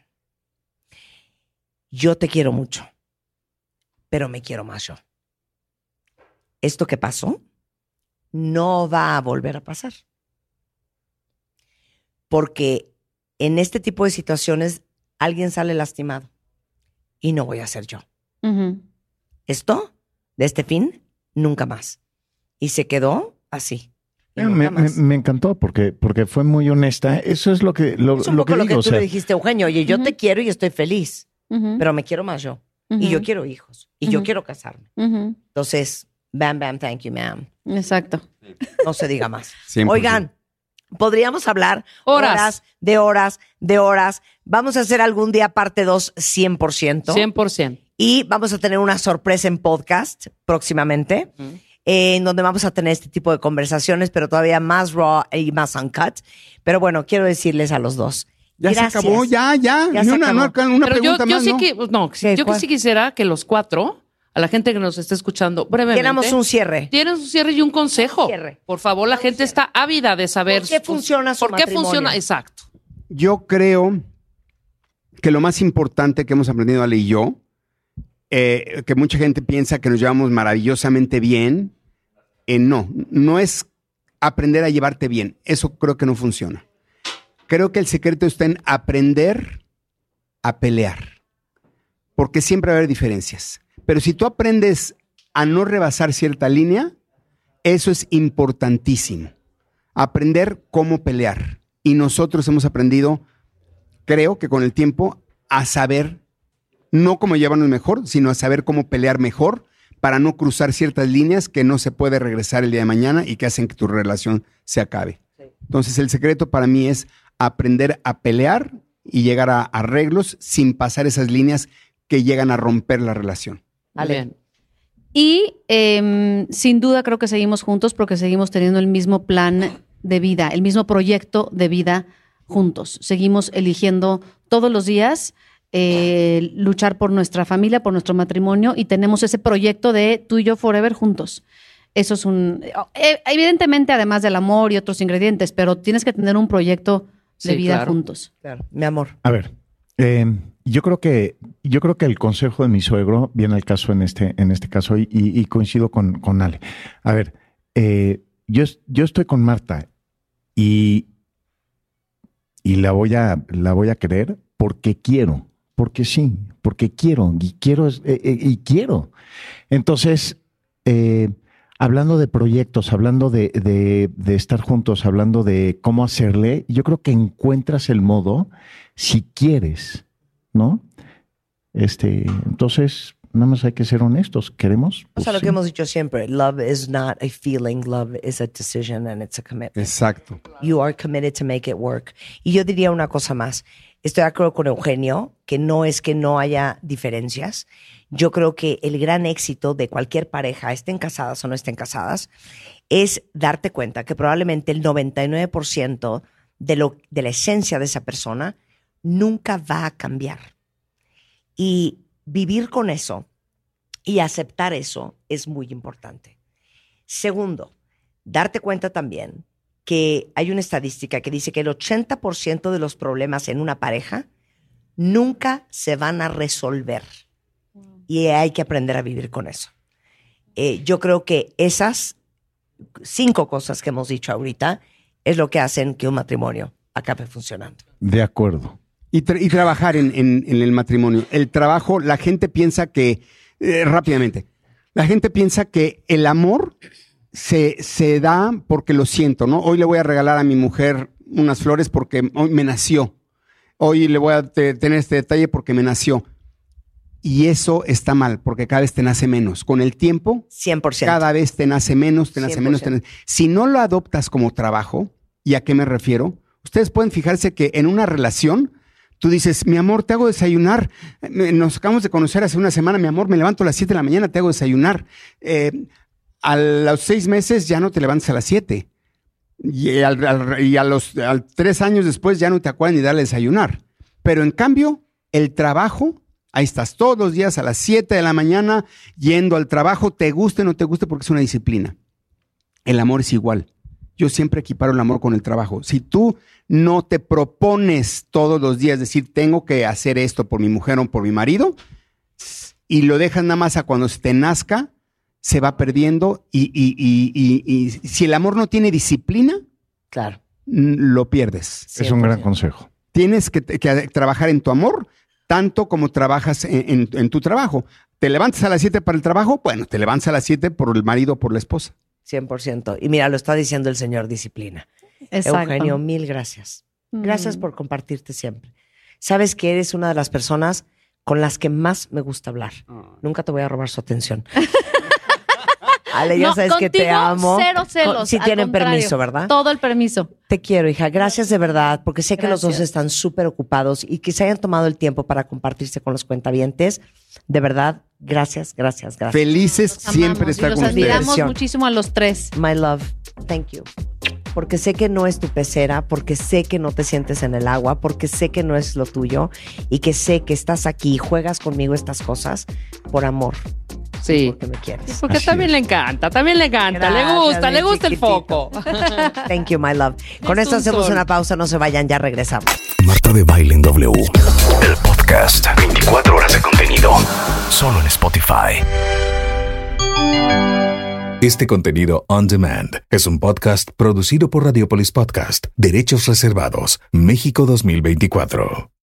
yo te quiero mucho, pero me quiero más yo. Esto que pasó no va a volver a pasar. Porque en este tipo de situaciones alguien sale lastimado y no voy a ser yo. Ujú. Esto, de este fin, nunca más. Y se quedó así. Y Eh, nunca Me, me- más. me encantó porque, porque fue muy honesta. Eso es lo que, lo, Es un lo poco que lo digo. que o tú sea, le dijiste, Eugenio. Oye, yo Ujú. te quiero y estoy feliz, Ujú. pero me quiero más yo. Y Ujú. yo quiero hijos. Y yo Ujú. quiero casarme. Ujú. Entonces, bam, bam, thank you, ma'am. Exacto. No se diga más. cien por ciento. Oigan, podríamos hablar Horas. horas, de horas, de horas. Vamos a hacer algún día parte dos cien por ciento. cien por ciento. Y vamos a tener una sorpresa en podcast próximamente, Ujú. eh, en donde vamos a tener este tipo de conversaciones, pero todavía más raw y más uncut. Pero bueno, quiero decirles a los dos. Ya gracias. se acabó, ya, ya. Ya Ni se una, acabó. no, una Pero yo, pregunta yo más, sí ¿no? que, no, ¿Qué? yo ¿Cuál? sí quisiera que los cuatro, a la gente que nos esté escuchando brevemente, Queremos un cierre. tienen un cierre y un consejo. Un cierre. Por favor, la gente está ávida de saber ¿Por qué sus- funciona su ¿Por qué matrimonio? funciona? Exacto. Yo creo que lo más importante que hemos aprendido Ale y yo, eh, que mucha gente piensa que nos llevamos maravillosamente bien, eh, no, no es aprender a llevarte bien. Eso creo que no funciona. Creo que el secreto está en aprender a pelear, porque siempre va a haber diferencias. Pero si tú aprendes a no rebasar cierta línea, eso es importantísimo. Aprender cómo pelear. Y nosotros hemos aprendido, creo que con el tiempo, a saber no cómo llevarnos mejor, sino a saber cómo pelear mejor para no cruzar ciertas líneas que no se puede regresar el día de mañana y que hacen que tu relación se acabe. Entonces el secreto para mí es aprender a pelear y llegar a arreglos sin pasar esas líneas que llegan a romper la relación. Ale. Bien. Y em, sin duda creo que seguimos juntos porque seguimos teniendo el mismo plan de vida, el mismo proyecto de vida juntos. Seguimos eligiendo todos los días eh, luchar por nuestra familia, por nuestro matrimonio, y tenemos ese proyecto de tú y yo forever juntos. Eso es un... eh, evidentemente, además del amor y otros ingredientes, pero tienes que tener un proyecto de Sí, vida claro. juntos. Claro, mi amor. A ver, eh, yo creo que yo creo que el consejo de mi suegro viene al caso en este en este caso y, y- y coincido con, con Ale. A ver, eh, yo, es- yo estoy con Marta y, y la voy a la voy a querer porque quiero, porque sí, porque quiero y quiero es- eh, eh, y quiero. Entonces, eh, hablando de proyectos, hablando de, de, de estar juntos, hablando de cómo hacerle, yo creo que encuentras el modo si quieres, ¿no? Este, entonces, nada más hay que ser honestos. ¿Queremos? O Pues sea, lo sí. que hemos dicho siempre, love is not a feeling, love is a decision and it's a commitment. Exacto. You are committed to make it work. Y yo diría una cosa más. Estoy de acuerdo con Eugenio, que no es que no haya diferencias. Yo creo que el gran éxito de cualquier pareja, estén casadas o no estén casadas, es darte cuenta que probablemente el noventa y nueve por ciento de, lo, de la esencia de esa persona nunca va a cambiar. Y vivir con eso y aceptar eso es muy importante. Segundo, darte cuenta también que hay una estadística que dice que el ochenta por ciento de los problemas en una pareja nunca se van a resolver. Y hay que aprender a vivir con eso. Eh, yo creo que esas cinco cosas que hemos dicho ahorita es lo que hacen que un matrimonio acabe funcionando. De acuerdo. Y, tra- y trabajar en, en- en el matrimonio. El trabajo, la gente piensa que, eh, rápidamente, la gente piensa que el amor se, se da porque lo siento, ¿no? Hoy le voy a regalar a mi mujer unas flores porque hoy me nació. Hoy le voy a te- tener este detalle porque me nació. Y eso está mal, porque cada vez te nace menos. Con el tiempo, cien por ciento. cada vez te nace menos, te nace cien por menos. Te ciento. nace- Si no lo adoptas como trabajo, ¿y a qué me refiero? Ustedes pueden fijarse que en una relación, tú dices, mi amor, te hago desayunar. Eh, Nos acabamos de conocer hace una semana, mi amor, me levanto a las siete de la mañana, te hago desayunar. Eh, a los seis meses ya no te levantas a las siete. Y, al- al- y a los al tres años después ya no te acuerdas ni darle desayunar. Pero en cambio, el trabajo, ahí estás todos los días a las siete de la mañana yendo al trabajo, te guste o no te guste, porque es una disciplina. El amor es igual. Yo siempre equiparo el amor con el trabajo. Si tú no te propones todos los días decir, tengo que hacer esto por mi mujer o por mi marido, y lo dejas nada más a cuando se te nazca, se va perdiendo. Y, y- y- y- y si el amor no tiene disciplina, Claro. mm, lo pierdes. Es un gran consejo. Tienes que, que trabajar en tu amor tanto como trabajas en, en- en tu trabajo. ¿Te levantas a las siete para el trabajo? Bueno, te levantas a las siete por el marido o por la esposa. cien por ciento. Y mira, lo está diciendo el señor disciplina. Exacto. Eugenio, mil gracias. Gracias Mm. por compartirte siempre. Sabes que eres una de las personas con las que más me gusta hablar. Nunca te voy a robar su atención. Ale, ya No, sabes que te contigo, amo. cero celos, Con- Sí al tienen contrario. permiso, ¿verdad? Todo el permiso. Te quiero, hija. Gracias de verdad, porque sé que los dos Gracias. están súper ocupados y que se hayan tomado el tiempo para compartirse con los cuentavientes. De verdad, gracias, gracias, gracias. Felices Los siempre amamos y estar los con ustedes. admiramos Diversión. muchísimo a los tres. My love, thank you. Porque sé que no es tu pecera, porque sé que no te sientes en el agua, porque sé que no es lo tuyo y que sé que estás aquí y juegas conmigo estas cosas por amor, Sí. porque me quieres. Porque Así también es. le encanta, también le encanta, le Gracias, gusta, mi le gusta el chiquitito. foco. Thank you, my love. Con Es esto un hacemos sol. una pausa, no se vayan, ya regresamos. Marta de Baile en W. El podcast. veinticuatro horas de contenido. Solo en Spotify. Este contenido on demand es un podcast producido por Radiopolis Podcast. Derechos reservados. México dos mil veinticuatro.